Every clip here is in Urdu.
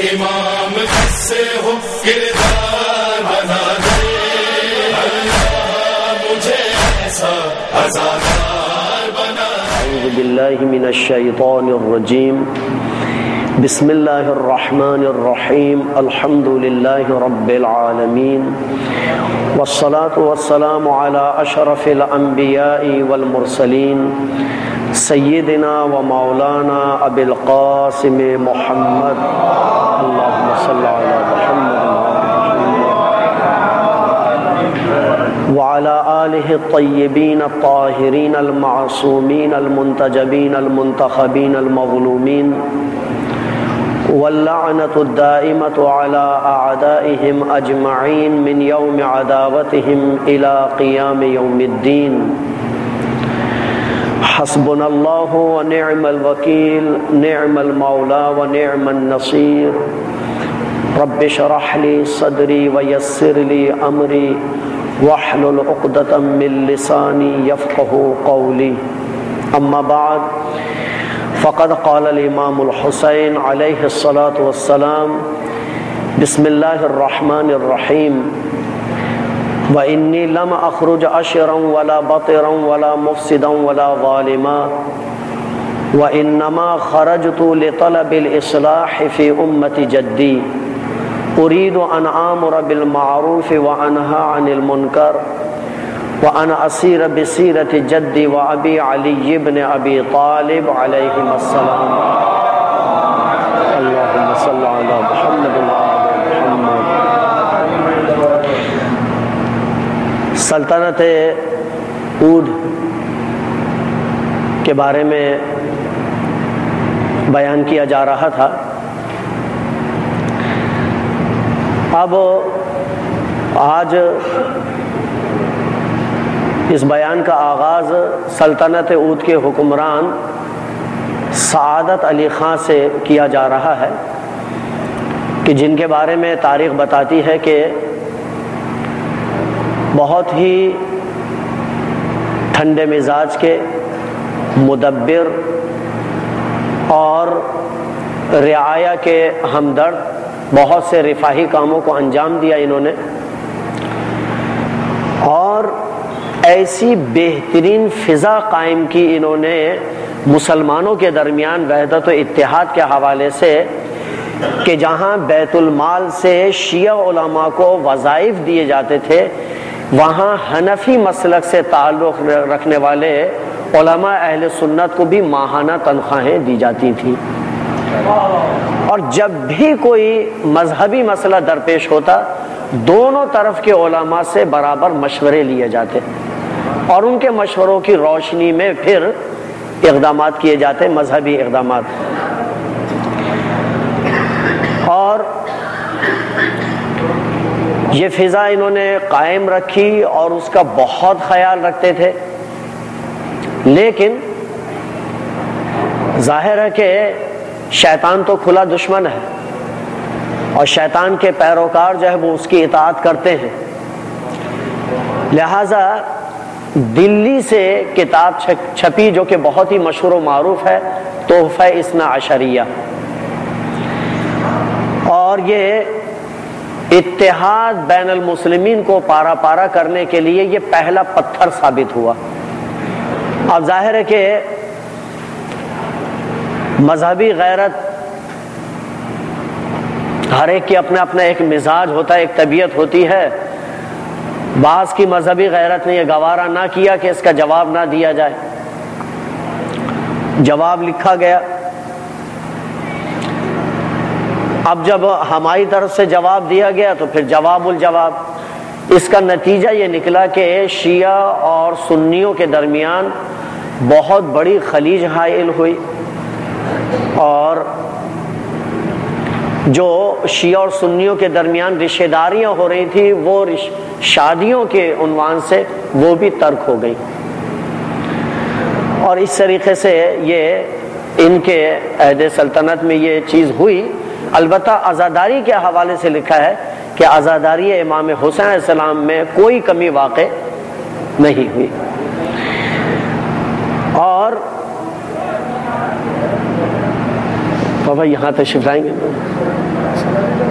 امام سے ہو کردار بنا دے اللہ مجھے ایسا عزادار بنا دے۔ اعوذ باللہ من الشیطان الرجیم، بسم اللہ الرحمن الرحیم، الحمد للہ رب العالمین، والصلاة والسلام علی اشرف الانبیاء والمرسلین، سیدنا و مولانا ابی القاسم محمد، اللہم صلی علی محمد وعلى آلہ الطیبین الطاہرین المعصومین المنتجبین المنتخبین المظلومین، واللعنة الدائمة على أعدائهم أجمعين من يوم عداوتهم إلى قيام يوم الدين۔ حسبنا الله ونعم الوكيل، نعم المولى ونعم النصير۔ رب اشرح لي صدري ويسر لي أمري واحلل عقدة من لساني يفقهوا قولي، أما بعد فقد قال الامام الحسین علیہ الصلاۃ والسلام، بسم اللہ الرحمن الرحیم، وإنی لم اخرج اشرا ولا بطرا ولا مفسدا ولا ظالما، وإنما خرجت لطلب الإصلاح في أمة جدي، أريد أن آمر بالمعروف وأنهى عن المنكر، وأنا أسير بسيرة جدي وأبي علي بن أبي طالب عليهما السلام، اللهم صل على محمد وعلى محمد۔ سلطنت عود کے بارے میں بیان کیا جا رہا تھا۔ اب آج اس بیان کا آغاز سلطنت عود کے حکمران سعادت علی خان سے کیا جا رہا ہے، کہ جن کے بارے میں تاریخ بتاتی ہے کہ بہت ہی ٹھنڈے مزاج کے، مدبر اور رعایا کے ہمدرد، بہت سے رفاہی کاموں کو انجام دیا انہوں نے، اور ایسی بہترین فضا قائم کی انہوں نے مسلمانوں کے درمیان وحدت و اتحاد کے حوالے سے، کہ جہاں بیت المال سے شیعہ علماء کو وظائف دیے جاتے تھے، وہاں حنفی مسلک سے تعلق رکھنے والے علماء اہل سنت کو بھی ماہانہ تنخواہیں دی جاتی تھیں، اور جب بھی کوئی مذہبی مسئلہ درپیش ہوتا دونوں طرف کے علماء سے برابر مشورے لیے جاتے، اور ان کے مشوروں کی روشنی میں پھر اقدامات کیے جاتے، مذہبی اقدامات۔ اور یہ فضا انہوں نے قائم رکھی اور اس کا بہت خیال رکھتے تھے، لیکن ظاہر ہے کہ شیطان تو کھلا دشمن ہے، اور شیطان کے پیروکار جو ہے وہ اس کی اطاعت کرتے ہیں، لہذا دلی سے کتاب چھپی جو کہ بہت ہی مشہور و معروف ہے، تحفہ اثنا عشریہ، اور یہ اتحاد بین المسلمین کو پارا پارا کرنے کے لیے یہ پہلا پتھر ثابت ہوا۔ اب ظاہر ہے کہ مذہبی غیرت ہر ایک کی اپنا اپنا ایک مزاج ہوتا ہے، ایک طبیعت ہوتی ہے۔ بعض کی مذہبی غیرت نے یہ گوارا نہ کیا کہ اس کا جواب نہ دیا جائے، جواب لکھا گیا۔ اب جب ہماری طرف سے جواب دیا گیا تو پھر جواب الجواب، اس کا نتیجہ یہ نکلا کہ شیعہ اور سنیوں کے درمیان بہت بڑی خلیج حائل ہوئی، اور جو شیعہ اور سنیوں کے درمیان رشتہ داریاں ہو رہی تھی وہ شادیوں کے عنوان سے وہ بھی ترک ہو گئی، اور اس طریقے سے یہ ان کے عہد سلطنت میں یہ چیز ہوئی۔ البتہ عزاداری کے حوالے سے لکھا ہے کہ عزاداری امام حسین علیہ السلام میں کوئی کمی واقع نہیں ہوئی، اور بابا یہاں تشریف لائیں گے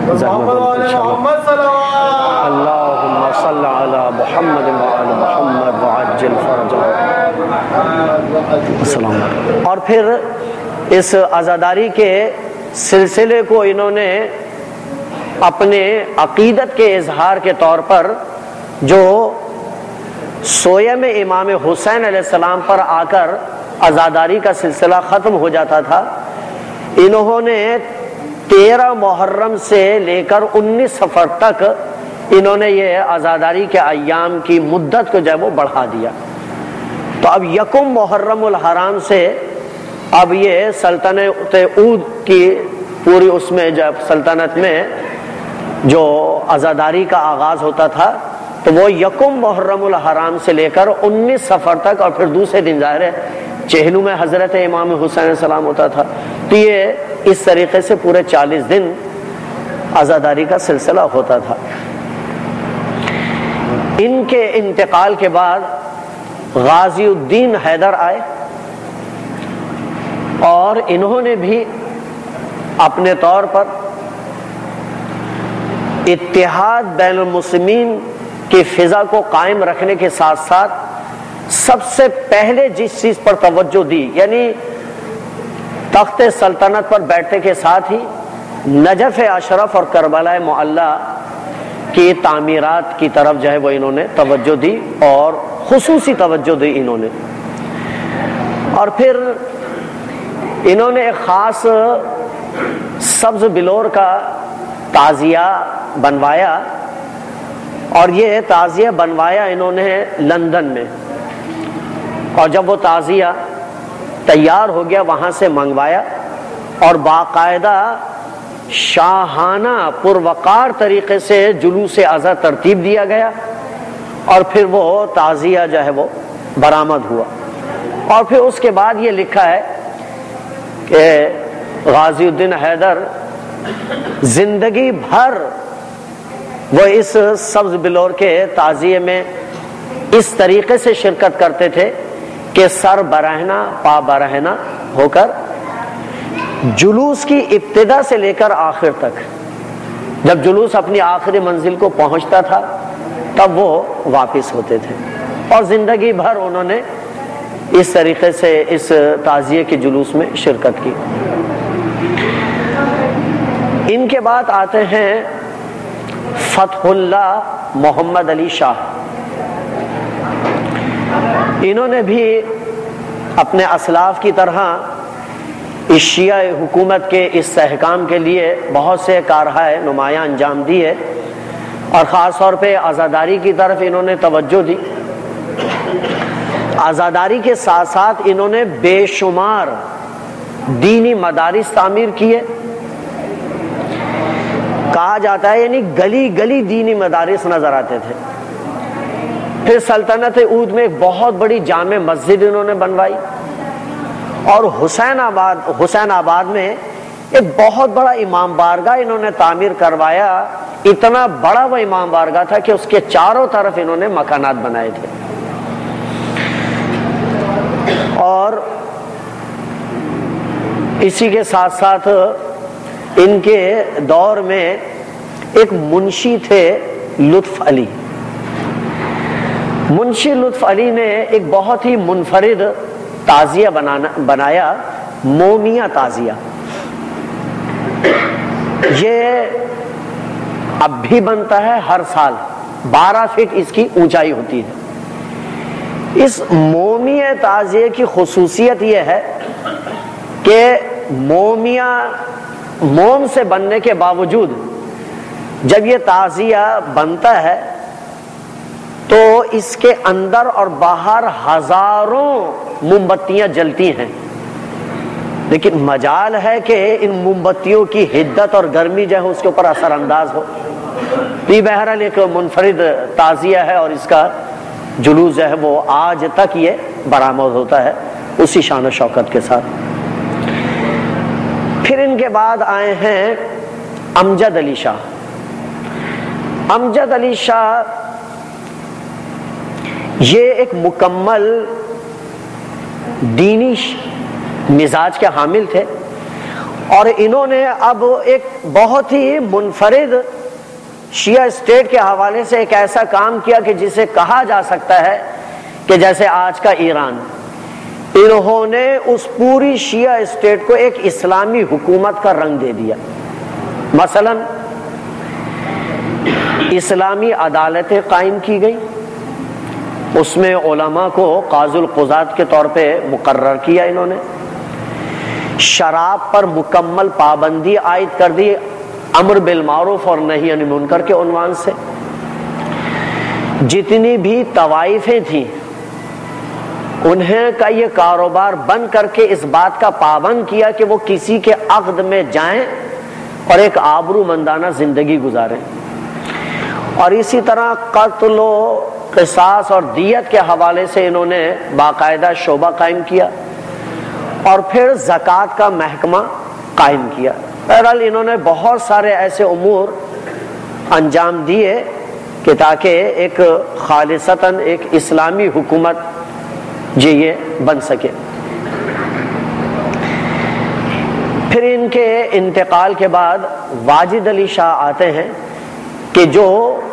اللہم صل علی محمد وعلی محمد وعجل فرجہ. السلام علیکم. اور پھر اس عزاداری کے سلسلے کو انہوں نے اپنے عقیدت کے اظہار کے طور پر جو سوئے میں امام حسین علیہ السلام پر آ کر عزاداری کا سلسلہ ختم ہو جاتا تھا، انہوں نے 13 محرم سے لے کر 19 صفر تک انہوں نے یہ عزاداری کے ایام کی مدت کو جو ہے وہ بڑھا دیا. تو اب یکم محرم الحرام سے اب یہ سلطنت عود کی پوری اس میں جب سلطنت میں جو عزاداری کا آغاز ہوتا تھا تو وہ یکم محرم الحرام سے لے کر 19 صفر تک، اور پھر دوسرے دن ظاہر ہے چہلو میں حضرت امام حسین علیہ السلام ہوتا تھا. تو یہ اس طریقے سے پورے 40 دن عزاداری کا سلسلہ ہوتا تھا. ان کے انتقال کے بعد غازی الدین حیدر آئے اور انہوں نے بھی اپنے طور پر اتحاد بین المسلمین کی فضا کو قائم رکھنے کے ساتھ ساتھ سب سے پہلے جس چیز پر توجہ دی، یعنی تخت سلطنت پر بیٹھنے کے ساتھ ہی نجف اشرف اور کربلا معلی کی تعمیرات کی طرف جو ہے وہ انہوں نے توجہ دی، اور خصوصی توجہ دی انہوں نے. اور پھر انہوں نے ایک خاص سبز بلور کا تعزیہ بنوایا، اور یہ تعزیہ بنوایا انہوں نے لندن میں، اور جب وہ تعزیہ تیار ہو گیا وہاں سے منگوایا اور باقاعدہ شاہانہ پروقار طریقے سے جلوس عزا ترتیب دیا گیا، اور پھر وہ تعزیہ جو ہے وہ برآمد ہوا. اور پھر اس کے بعد یہ لکھا ہے کہ غازی الدین حیدر زندگی بھر وہ اس سبز بلور کے تعزیے میں اس طریقے سے شرکت کرتے تھے کہ سر برہنہ پا برہنہ ہو کر جلوس کی ابتدا سے لے کر آخر تک، جب جلوس اپنی آخری منزل کو پہنچتا تھا تب وہ واپس ہوتے تھے، اور زندگی بھر انہوں نے اس طریقے سے اس تعزیے کے جلوس میں شرکت کی. ان کے بعد آتے ہیں فتح اللہ محمد علی شاہ. انہوں نے بھی اپنے اسلاف کی طرح اس شیعہ حکومت کے استحکام کے لیے بہت سے کارہائے نمایاں انجام دیے، اور خاص طور پہ عزاداری کی طرف انہوں نے توجہ دی. عزاداری کے ساتھ ساتھ انہوں نے بے شمار دینی مدارس تعمیر کیے. کہا جاتا ہے یعنی گلی گلی دینی مدارس نظر آتے تھے. پھر سلطنت عود میں ایک بہت بڑی جامع مسجد انہوں نے بنوائی، اور حسین آباد میں ایک بہت بڑا امام بارگاہ انہوں نے تعمیر کروایا. اتنا بڑا وہ امام بارگاہ تھا کہ اس کے چاروں طرف انہوں نے مکانات بنائے تھے. اور اسی کے ساتھ ساتھ ان کے دور میں ایک منشی تھے لطف علی. منشی لطف علی نے ایک بہت ہی منفرد تعزیہ بنایا، مومیہ تعزیہ. یہ اب بھی بنتا ہے ہر سال، 12 فٹ اس کی اونچائی ہوتی ہے. اس مومیہ تعزیے کی خصوصیت یہ ہے کہ مومیہ موم سے بننے کے باوجود جب یہ تعزیہ بنتا ہے تو اس کے اندر اور باہر ہزاروں موم بتیاں جلتی ہیں، لیکن مجال ہے کہ ان موم بتیوں کی حدت اور گرمی جو ہے اس کے اوپر اثر انداز ہو. یہ بہرحال ایک منفرد تعزیہ ہے، اور اس کا جلوس جو ہے وہ آج تک یہ برآمد ہوتا ہے اسی شان و شوکت کے ساتھ. پھر ان کے بعد آئے ہیں امجد علی شاہ. امجد علی شاہ یہ ایک مکمل دینی مزاج کے حامل تھے، اور انہوں نے اب ایک بہت ہی منفرد شیعہ اسٹیٹ کے حوالے سے ایک ایسا کام کیا کہ جسے کہا جا سکتا ہے کہ جیسے آج کا ایران، انہوں نے اس پوری شیعہ اسٹیٹ کو ایک اسلامی حکومت کا رنگ دے دیا۔ مثلا اسلامی عدالتیں قائم کی گئی، اس میں علماء کو قاضی القضات کے طور پہ مقرر کیا، انہوں نے شراب پر مکمل پابندی عائد کر دی، امر بالمعروف اور نہی عن المنکر کے عنوان سے۔ جتنی بھی طوائفیں تھیں انہیں کا یہ کاروبار بند کر کے اس بات کا پابند کیا کہ وہ کسی کے عقد میں جائیں اور ایک آبرو مندانہ زندگی گزاریں۔ اور اسی طرح قتل و قصاص اور دیت کے حوالے سے انہوں نے باقاعدہ شعبہ قائم کیا، اور پھر زکوٰۃ کا محکمہ قائم کیا۔ بہرحال انہوں نے بہت سارے ایسے امور انجام دیے کہ تاکہ ایک خالصتاً ایک اسلامی حکومت یہ بن سکے۔ پھر ان کے انتقال کے بعد واجد علی شاہ آتے ہیں کہ جو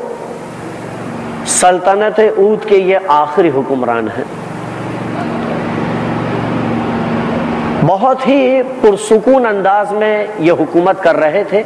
سلطنت عود کے یہ آخری حکمران ہیں۔ بہت ہی پرسکون انداز میں یہ حکومت کر رہے تھے۔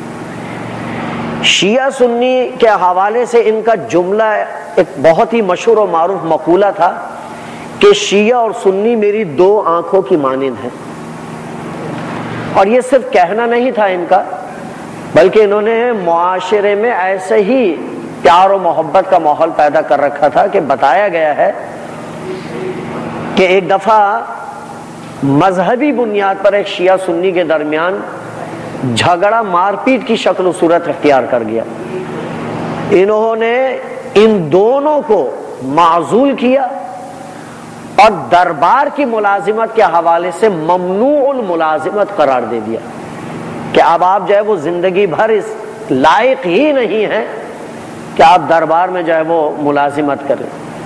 شیعہ سنی کے حوالے سے ان کا جملہ ایک بہت ہی مشہور و معروف مقولہ تھا کہ شیعہ اور سنی میری دو آنکھوں کی مانند ہیں۔ اور یہ صرف کہنا نہیں تھا ان کا، بلکہ انہوں نے معاشرے میں ایسے ہی پیار و محبت کا ماحول پیدا کر رکھا تھا کہ بتایا گیا ہے کہ ایک دفعہ مذہبی بنیاد پر ایک شیعہ سنی کے درمیان جھگڑا مار پیٹ کی شکل و صورت اختیار کر گیا۔ انہوں نے ان دونوں کو معزول کیا اور دربار کی ملازمت کے حوالے سے ممنوع الملازمت قرار دے دیا کہ اب آپ جو ہے وہ زندگی بھر اس لائق ہی نہیں ہیں کہ آپ دربار میں جو ہے وہ ملازمت کریں۔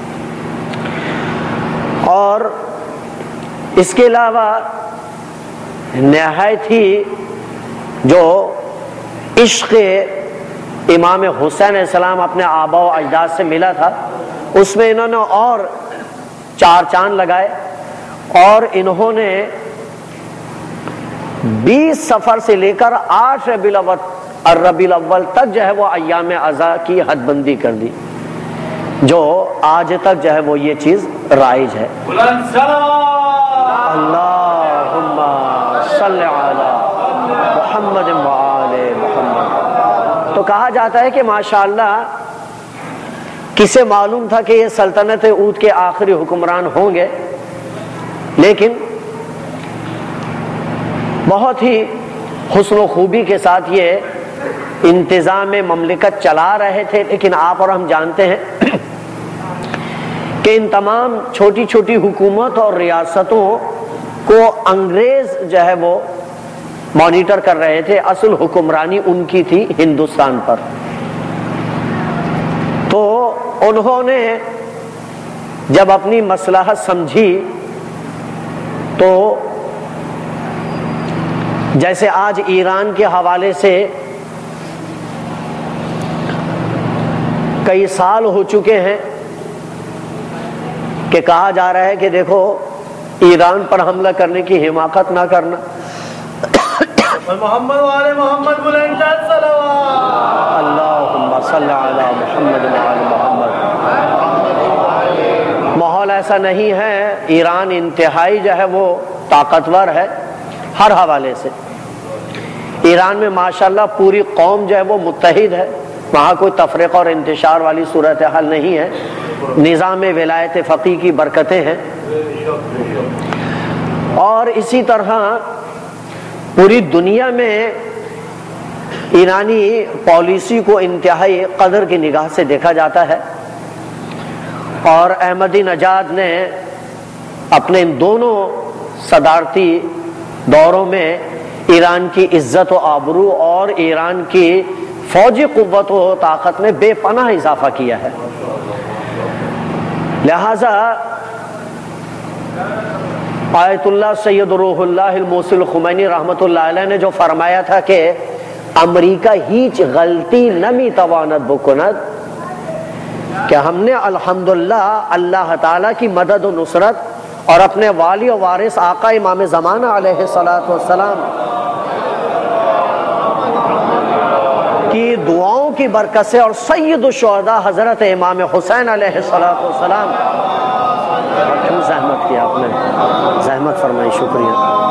اور اس کے علاوہ نہایت ہی جو عشق امام حسین علیہ السلام اپنے آبا و اجداد سے ملا تھا، اس میں انہوں نے اور چار چاند لگائے، اور انہوں نے 20 صفر سے لے کر 8 ربیع الاول تک جو ہے وہ ایام عزا کی حد بندی کر دی، جو آج تک جو ہے وہ یہ چیز رائج ہے۔ اللہم صلی علی محمد وآل محمد۔ تو کہا جاتا ہے کہ ماشاءاللہ کسے معلوم تھا کہ یہ سلطنت عود کے آخری حکمران ہوں گے، لیکن بہت ہی حسن و خوبی کے ساتھ یہ انتظام مملکت چلا رہے تھے۔ لیکن آپ اور ہم جانتے ہیں کہ ان تمام چھوٹی چھوٹی حکومت اور ریاستوں کو انگریز جو ہے وہ مانیٹر کر رہے تھے، اصل حکمرانی ان کی تھی ہندوستان پر۔ تو انہوں نے جب اپنی مصلحت سمجھی تو جیسے آج ایران کے حوالے سے کئی سال ہو چکے ہیں کہ کہا جا رہا ہے کہ دیکھو ایران پر حملہ کرنے کی حماقت نہ کرنا، محمد والے محمد بلند صلوات، اللہم صلی علی محمد وآل محمد۔ ماحول ایسا نہیں ہے، ایران انتہائی جو ہے وہ طاقتور ہے ہر حوالے سے۔ ایران میں ماشاءاللہ پوری قوم جو ہے وہ متحد ہے، وہاں کوئی تفرقہ اور انتشار والی صورتحال نہیں ہے، نظام ولایت فقیہ کی برکتیں ہیں۔ اور اسی طرح پوری دنیا میں ایرانی پالیسی کو انتہائی قدر کی نگاہ سے دیکھا جاتا ہے، اور احمدی نژاد نے اپنے ان دونوں صدارتی دوروں میں ایران کی عزت و آبرو اور ایران کی فوجی قوت و طاقت میں بے پناہ اضافہ کیا ہے۔ لہذا آیت اللہ سید روح اللہ الموصل خمینی رحمت اللہ علیہ نے جو فرمایا تھا کہ امریکہ ہیچ غلطی نمی تواند بکند، کہ ہم نے الحمدللہ اللہ تعالیٰ کی مدد و نصرت اور اپنے والی و وارث آقا امام زمانہ علیہ الصلوۃ والسلام کی دعاؤں کی برکت سے اور سید الشہداء حضرت امام حسین علیہ الصلوۃ والسلام، کیوں زحمت کیا آپ نے، زحمت فرمائی، شکریہ،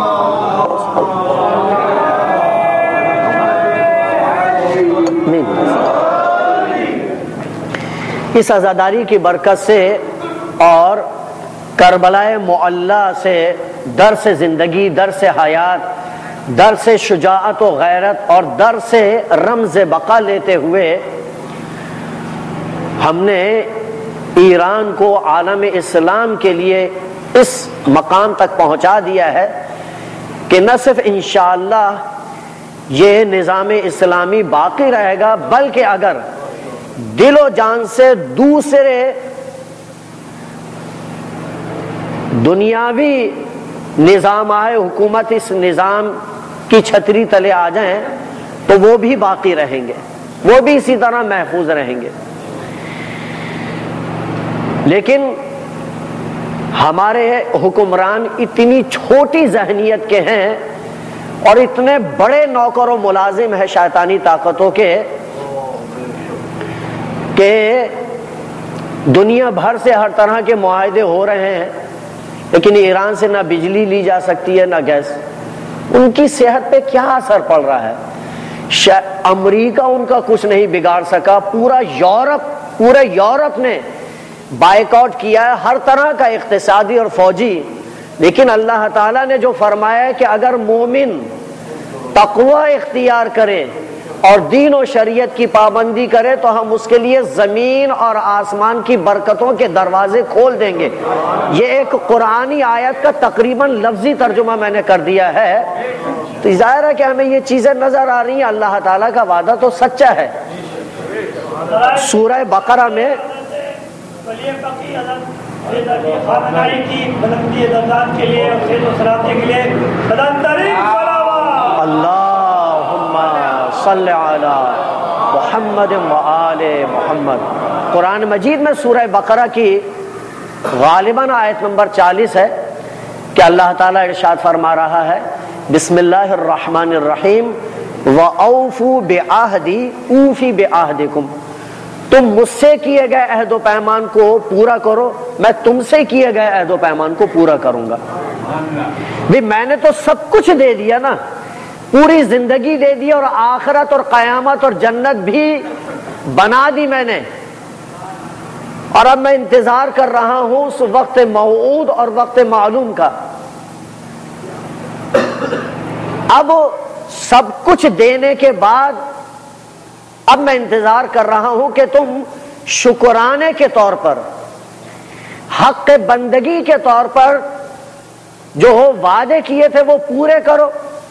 اس عزاداری کی برکت سے اور کربلا معلی سے درس زندگی، درس حیات، درس شجاعت و غیرت اور درس رمز بقا لیتے ہوئے ہم نے ایران کو عالم اسلام کے لیے اس مقام تک پہنچا دیا ہے کہ نہ صرف انشاءاللہ یہ نظام اسلامی باقی رہے گا، بلکہ اگر دل و جان سے دوسرے دنیاوی نظام آئے حکومت اس نظام کی چھتری تلے آ جائیں تو وہ بھی باقی رہیں گے، وہ بھی اسی طرح محفوظ رہیں گے۔ لیکن ہمارے حکمران اتنی چھوٹی ذہنیت کے ہیں اور اتنے بڑے نوکر و ملازم ہیں شیطانی طاقتوں کے کہ دنیا بھر سے ہر طرح کے معاہدے ہو رہے ہیں، لیکن ایران سے نہ بجلی لی جا سکتی ہے نہ گیس۔ ان کی صحت پہ کیا اثر پڑ رہا ہے؟ امریکہ ان کا کچھ نہیں بگاڑ سکا، پورے یورپ نے بائیکاٹ کیا ہے، ہر طرح کا اقتصادی اور فوجی، لیکن اللہ تعالیٰ نے جو فرمایا ہے کہ اگر مومن تقوی اختیار کرے اور دین و شریعت کی پابندی کرے تو ہم اس کے لیے زمین اور آسمان کی برکتوں کے دروازے کھول دیں گے۔ یہ ایک قرآنی آیت کا تقریباً لفظی ترجمہ میں نے کر دیا ہے، تو ظاہر ہے کہ ہمیں یہ چیزیں نظر آ رہی ہیں، اللہ تعالیٰ کا وعدہ تو سچا ہے۔ سورہ بقرہ میں اللہم صلی علی محمد و آل محمد، قرآن مجید میں سورہ بقرہ کی غالباً آیت نمبر 40 ہے کہ اللہ تعالیٰ ارشاد فرما رہا ہے، بسم اللہ الرحمن الرحیم وَأَوْفُوا بِعَهْدِي أُوفِ بِعَهْدِكُمْ، تم مجھ سے کیے گئے عہد و پیمان کو پورا کرو، میں تم سے کیے گئے عہد و پیمان کو پورا کروں گا۔ بھی میں نے تو سب کچھ دے دیا نا، پوری زندگی دے دی اور آخرت اور قیامت اور جنت بھی بنا دی میں نے، اور اب میں انتظار کر رہا ہوں اس وقت موعود اور وقت معلوم کا۔ اب سب کچھ دینے کے بعد اب میں انتظار کر رہا ہوں کہ تم شکرانے کے طور پر، حق بندگی کے طور پر جو وعدے کیے تھے وہ پورے کرو۔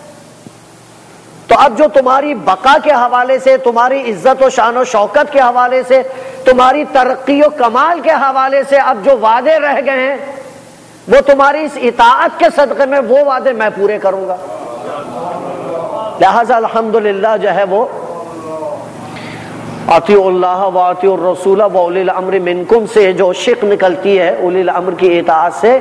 تو اب جو تمہاری بقا کے حوالے سے، تمہاری عزت و شان و شوکت کے حوالے سے، تمہاری ترقی و کمال کے حوالے سے اب جو وعدے رہ گئے ہیں وہ تمہاری اس اطاعت کے صدقے میں وہ وعدے میں پورے کروں گا۔ لہذا الحمدللہ جو ہے وہ اطیعوا اللہ واطیعوا الرسول واولی الامر منکم سے جو شق نکلتی ہے اولی الامر کی اطاعت سے،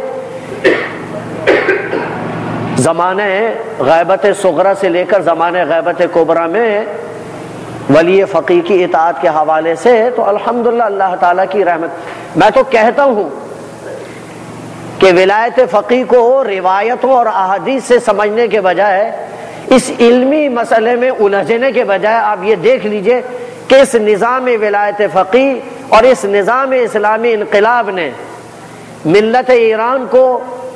زمانہ غیبت صغرا سے لے کر زمانہ غیبت کبرا میں ولی فقیہ کی اطاعت کے حوالے سے، تو الحمدللہ اللہ تعالیٰ کی رحمت۔ میں تو کہتا ہوں کہ ولایت فقیہ کو روایتوں اور احادیث سے سمجھنے کے بجائے، اس علمی مسئلے میں الجھنے کے بجائے، آپ یہ دیکھ لیجئے کہ اس نظام ولایت فقیہ اور اس نظام اسلامی انقلاب نے ملت ایران کو،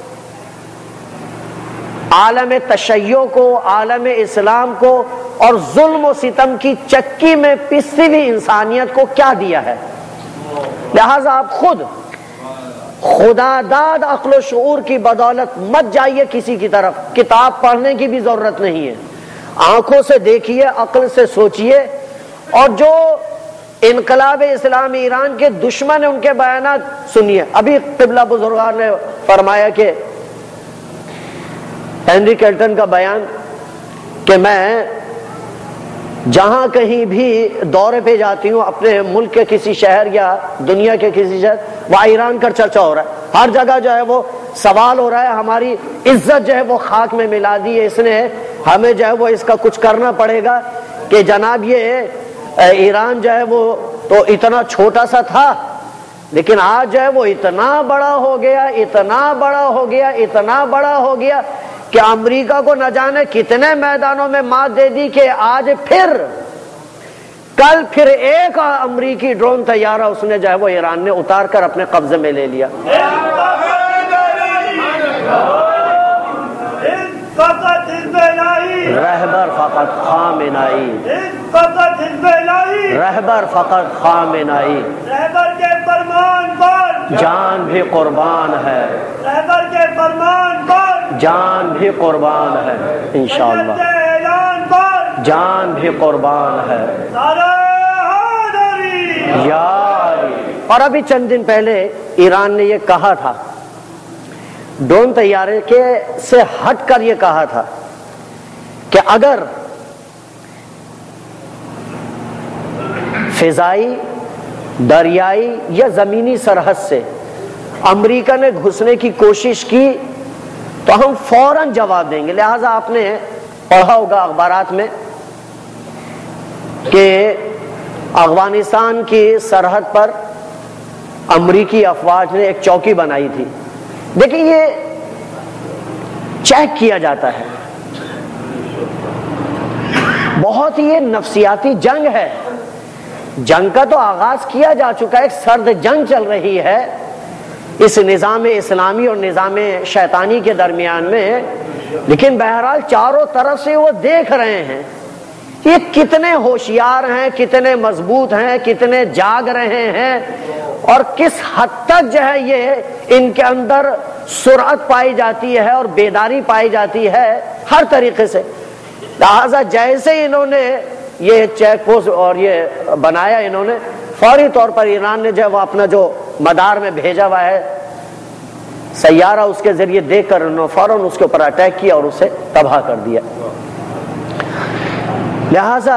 عالم تشیع کو، عالم اسلام کو اور ظلم و ستم کی چکی میں پستی ہوئی انسانیت کو کیا دیا ہے۔ لہذا آپ خود خدا داد عقل و شعور کی بدولت مت جائیے کسی کی طرف، کتاب پڑھنے کی بھی ضرورت نہیں ہے، آنکھوں سے دیکھیے، عقل سے سوچیے، اور جو انقلاب اسلام ایران کے دشمن ہیں ان کے بیانات سنیے۔ ابھی قبلہ بزرگان نے فرمایا کہ ہنری کلٹن کا بیان کہ میں جہاں کہیں بھی دورے پہ جاتی ہوں اپنے ملک کے کسی شہر یا دنیا کے کسی شہر، وہاں ایران کا چرچا ہو رہا ہے، ہر جگہ جو ہے وہ سوال ہو رہا ہے، ہماری عزت جو ہے وہ خاک میں ملا دی ہے اس نے، ہمیں جو ہے وہ اس کا کچھ کرنا پڑے گا کہ جناب یہ ایران جو ہے وہ تو اتنا چھوٹا سا تھا لیکن آج جو ہے وہ اتنا بڑا ہو گیا، اتنا بڑا ہو گیا، اتنا بڑا ہو گیا کہ امریکہ کو نہ جانے کتنے میدانوں میں مات دے دی کہ آج کل پھر ایک امریکی ڈرون طیارہ اس نے جو ہے وہ ایران نے اتار کر اپنے قبضے میں لے لیا۔ رہبر فقط خامنائی، رہبر فقط خامنائی، رہبر کے فرمان پر جان بھی قربان ہے، رہبر کے فرمان پر جان بھی قربان ہے، انشاءاللہ اعلان پر جان بھی قربان ہے نعرہ حیدری۔ یا علی۔ اور ابھی چند دن پہلے ایران نے یہ کہا تھا، ڈرون طیارے کے سے ہٹ کر یہ کہا تھا کہ اگر فضائی، دریائی یا زمینی سرحد سے امریکہ نے گھسنے کی کوشش کی تو ہم فوراً جواب دیں گے۔ لہٰذا آپ نے پڑھا ہوگا اخبارات میں کہ افغانستان کی سرحد پر امریکی افواج نے ایک چوکی بنائی تھی۔ دیکھیں یہ چیک کیا جاتا ہے، بہت ہی نفسیاتی جنگ ہے، جنگ کا تو آغاز کیا جا چکا ہے، ایک سرد جنگ چل رہی ہے اس نظام اسلامی اور نظام شیطانی کے درمیان میں، لیکن بہرحال چاروں طرف سے وہ دیکھ رہے ہیں یہ کتنے ہوشیار ہیں، کتنے مضبوط ہیں، کتنے جاگ رہے ہیں اور کس حد تک جو ہے یہ ان کے اندر سرعت پائی جاتی ہے اور بیداری پائی جاتی ہے ہر طریقے سے۔ لہذا جیسے انہوں نے یہ چیک پوسٹ اور یہ بنایا، انہوں نے فوری طور پر ایران نے جو ہے وہ اپنا جو مدار میں بھیجا ہوا ہے سیارہ، اس کے ذریعے دیکھ کر انہوں نے فوراً اس کے اوپر اٹیک کیا اور اسے تباہ کر دیا۔ لہذا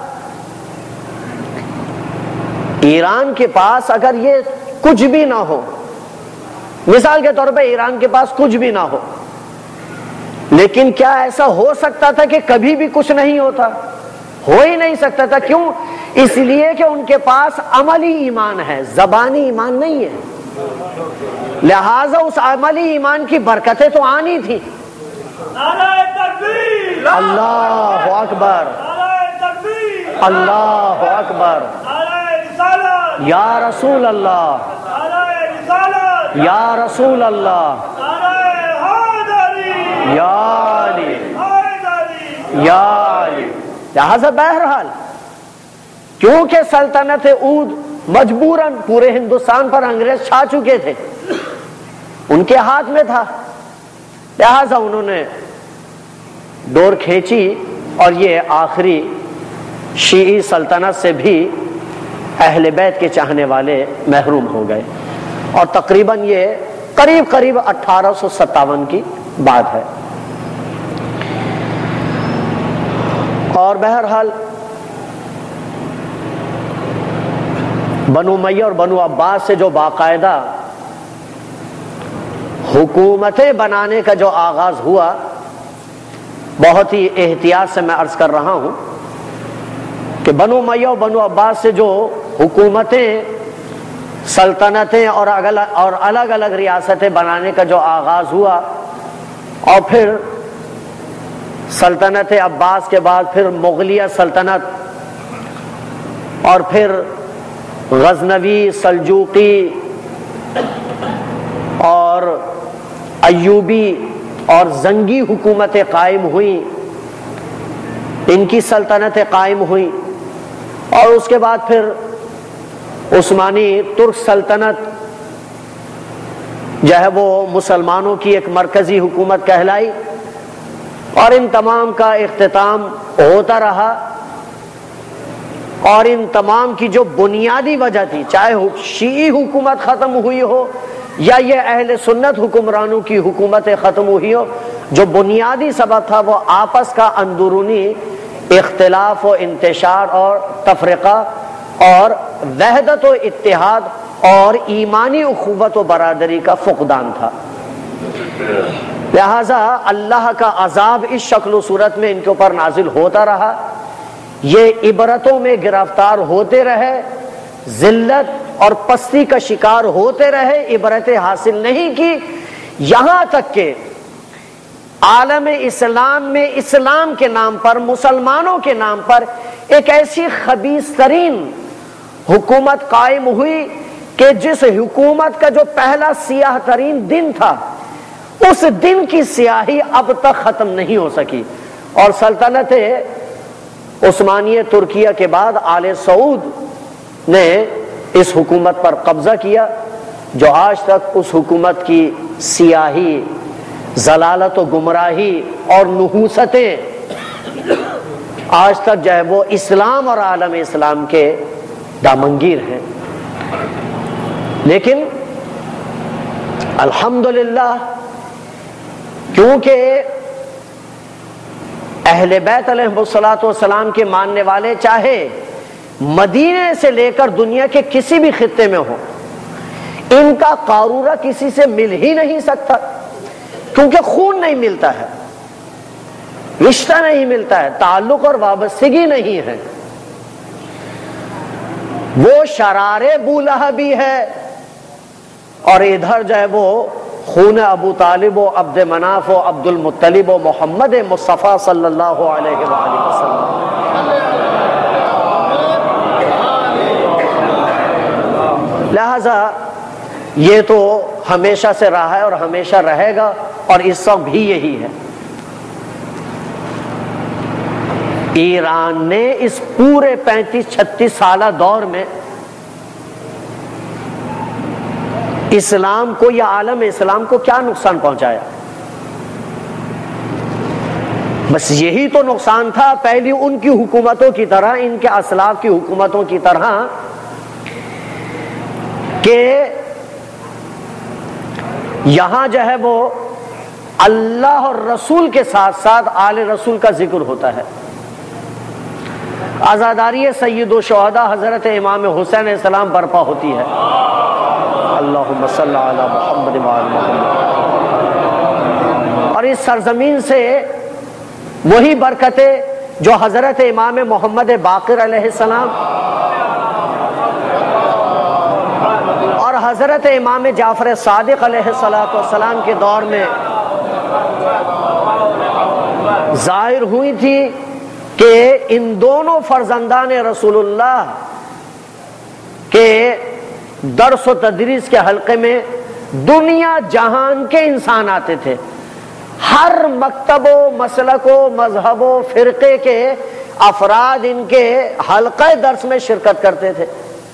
ایران کے پاس اگر یہ کچھ بھی نہ ہو، مثال کے طور پہ ایران کے پاس کچھ بھی نہ ہو، لیکن کیا ایسا ہو سکتا تھا کہ کبھی بھی کچھ نہیں ہوتا؟ ہو ہی نہیں سکتا تھا۔ کیوں؟ اس لیے کہ ان کے پاس عملی ایمان ہے، زبانی ایمان نہیں ہے، لہذا اس عملی ایمان کی برکتیں تو آنی تھی۔ نعرہ تکبیر، اللہ اکبر، نعرہ تکبیر، اللہ اکبر، نعرہ رسالت، یا رسول اللہ، نعرہ رسالت، یا رسول اللہ، نعرہ حیدری، یا علی، حیدری۔ یا علی۔ لہذا بہرحال کیونکہ سلطنت عود مجبوراً پورے ہندوستان پر انگریز چھا چکے تھے، ان کے ہاتھ میں تھا، لہذا انہوں نے ڈور کھینچی اور یہ آخری شیعی سلطنت سے بھی اہل بیت کے چاہنے والے محروم ہو گئے، اور تقریباً یہ قریب 1857 کی بات ہے۔ اور بہرحال بنو امیہ اور بنو عباس سے جو باقاعدہ حکومتیں بنانے کا جو آغاز ہوا، بہت ہی احتیاط سے میں عرض کر رہا ہوں کہ بنو امیہ اور بنو عباس سے جو حکومتیں، سلطنتیں اور الگ الگ ریاستیں بنانے کا جو آغاز ہوا، اور پھر سلطنت عباس کے بعد پھر مغلیہ سلطنت، اور پھر غزنوی، سلجوقی اور ایوبی اور زنگی حکومتیں قائم ہوئیں، ان کی سلطنتیں قائم ہوئیں، اور اس کے بعد پھر عثمانی ترک سلطنت جو ہے وہ مسلمانوں کی ایک مرکزی حکومت کہلائی، اور ان تمام کا اختتام ہوتا رہا، اور ان تمام کی جو بنیادی وجہ تھی، چاہے شیعی حکومت ختم ہوئی ہو یا یہ اہل سنت حکمرانوں کی حکومتیں ختم ہوئی ہو، جو بنیادی سبب تھا وہ آپس کا اندرونی اختلاف و انتشار اور تفرقہ اور وحدت و اتحاد اور ایمانی اخوت و برادری کا فقدان تھا۔ لہذا اللہ کا عذاب اس شکل و صورت میں ان کے اوپر نازل ہوتا رہا، یہ عبرتوں میں گرفتار ہوتے رہے، ذلت اور پستی کا شکار ہوتے رہے، عبرتیں حاصل نہیں کی، یہاں تک کہ عالم اسلام میں اسلام کے نام پر، مسلمانوں کے نام پر ایک ایسی خبیث ترین حکومت قائم ہوئی کہ جس حکومت کا جو پہلا سیاہ ترین دن تھا اس دن کی سیاہی اب تک ختم نہیں ہو سکی، اور سلطنت عثمانیہ ترکیہ کے بعد آل سعود نے اس حکومت پر قبضہ کیا، جو آج تک اس حکومت کی سیاہی، ضلالت و گمراہی اور نحوستیں آج تک جو ہے وہ اسلام اور عالم اسلام کے دامنگیر ہیں۔ لیکن الحمدللہ کیونکہ اہل بیت علیہ الصلوۃ والسلام کے ماننے والے چاہے مدینے سے لے کر دنیا کے کسی بھی خطے میں ہوں، ان کا قارورہ کسی سے مل ہی نہیں سکتا، کیونکہ خون نہیں ملتا ہے، رشتہ نہیں ملتا ہے، تعلق اور وابستگی نہیں ہے۔ وہ شرار ابو لہبی ہے اور ادھر جو ہے وہ خون ابو طالب و عبد مناف و عبد المطلب و محمد مصطفیٰ صلی اللہ علیہ وآلہ وسلم۔ لہذا یہ تو ہمیشہ سے رہا ہے اور ہمیشہ رہے گا، اور اس وقت بھی یہی ہے۔ ایران نے اس پورے 35-36 سالہ دور میں اسلام کو یا عالم اسلام کو کیا نقصان پہنچایا؟ بس یہی تو نقصان تھا، پہلی ان کی حکومتوں کی طرح، ان کے اسلاف کی حکومتوں کی طرح، کہ یہاں جو ہے وہ اللہ اور رسول کے ساتھ ساتھ آل رسول کا ذکر ہوتا ہے۔ عزاداری سید الشہداء حضرت امام حسین علیہ السلام برپا ہوتی ہے۔ اللہم صلی علی محمد وآل محمد۔ اور اس سرزمین سے وہی برکتیں جو حضرت امام محمد باقر علیہ السلام اور حضرت امام جعفر صادق علیہ السلام کے دور میں ظاہر ہوئی تھی، کہ ان دونوں فرزندان رسول اللہ کے درس و تدریس کے حلقے میں دنیا جہان کے انسان آتے تھے، ہر مکتب و مسلک و مذہب و فرقے کے افراد ان کے حلقہ درس میں شرکت کرتے تھے،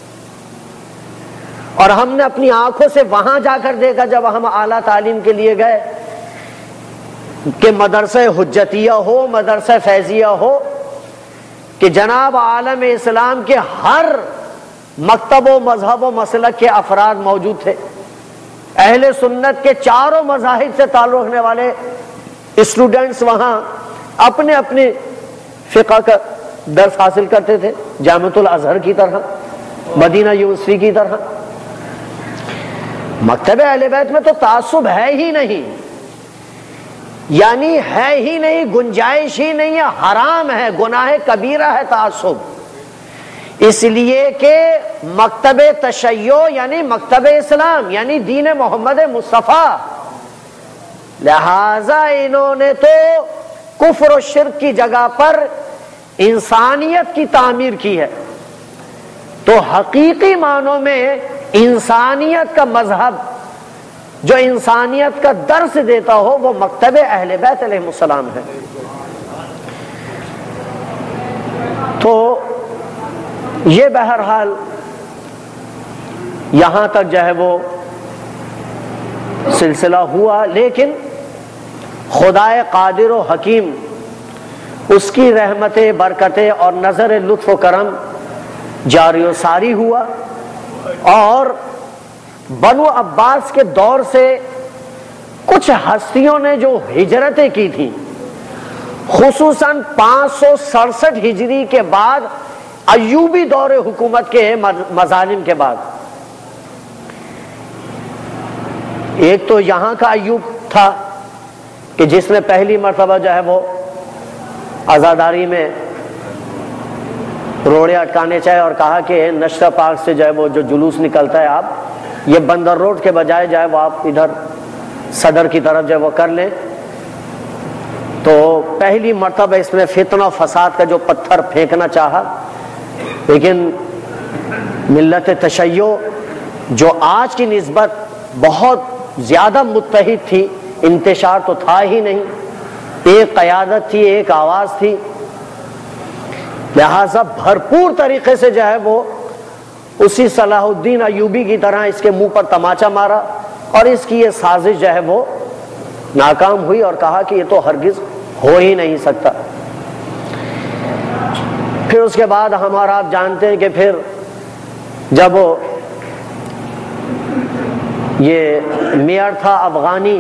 اور ہم نے اپنی آنکھوں سے وہاں جا کر دیکھا جب ہم اعلیٰ تعلیم کے لیے گئے کہ مدرسہ حجتیہ ہو، مدرسہ فیضیہ ہو، کہ جناب عالم اسلام کے ہر مکتب و مذہب و مسلک کے افراد موجود تھے، اہل سنت کے چاروں مذاہب سے تعلق رکھنے والے اسٹوڈنٹس وہاں اپنے اپنے فقہ کا درس حاصل کرتے تھے، جامعۃ الازہر کی طرح، مدینہ یونیورسٹی کی طرح۔ مکتب اہل بیت میں تو تعصب ہے ہی نہیں، یعنی ہے ہی نہیں، گنجائش ہی نہیں ہے، حرام ہے، گناہ کبیرہ ہے تعصب، اس لیے کہ مکتب تشیع یعنی مکتب اسلام یعنی دین محمد مصطفیٰ، لہذا انہوں نے تو کفر و شرک کی جگہ پر انسانیت کی تعمیر کی ہے، تو حقیقی معنوں میں انسانیت کا مذہب جو انسانیت کا درس دیتا ہو وہ مکتب اہل بیت علیہ السلام ہے۔ تو یہ بہرحال یہاں تک جو ہے وہ سلسلہ ہوا، لیکن خدائے قادر و حکیم اس کی رحمتیں، برکتیں اور نظر لطف و کرم جاری و ساری ہوا، اور بنو عباس کے دور سے کچھ ہستیوں نے جو ہجرتیں کی تھیں، خصوصاً 567 ہجری کے بعد ایوبی دور حکومت کے مظالم کے بعد، ایک تو یہاں کا ایوب تھا کہ جس نے پہلی مرتبہ جو ہے وہ عزاداری میں روڑے اٹکانے چاہے اور کہا کہ نشتر پاک سے جو ہے وہ جو جلوس نکلتا ہے آپ یہ بندر روڈ کے بجائے جو ہے وہ آپ ادھر صدر کی طرف جو ہے وہ کر لیں. تو پہلی مرتبہ اس میں فتنہ و فساد کا جو پتھر پھینکنا چاہا، لیکن ملت تشیع جو آج کی نسبت بہت زیادہ متحد تھی، انتشار تو تھا ہی نہیں، ایک قیادت تھی، ایک آواز تھی، لہذا بھرپور طریقے سے جو ہے وہ اسی صلاح الدین ایوبی کی طرح اس کے منہ پر تماچا مارا اور اس کی یہ سازش جو ہے وہ ناکام ہوئی اور کہا کہ یہ تو ہرگز ہو ہی نہیں سکتا. پھر اس کے بعد ہمارا آپ جانتے ہیں کہ پھر جب یہ میئر تھا افغانی،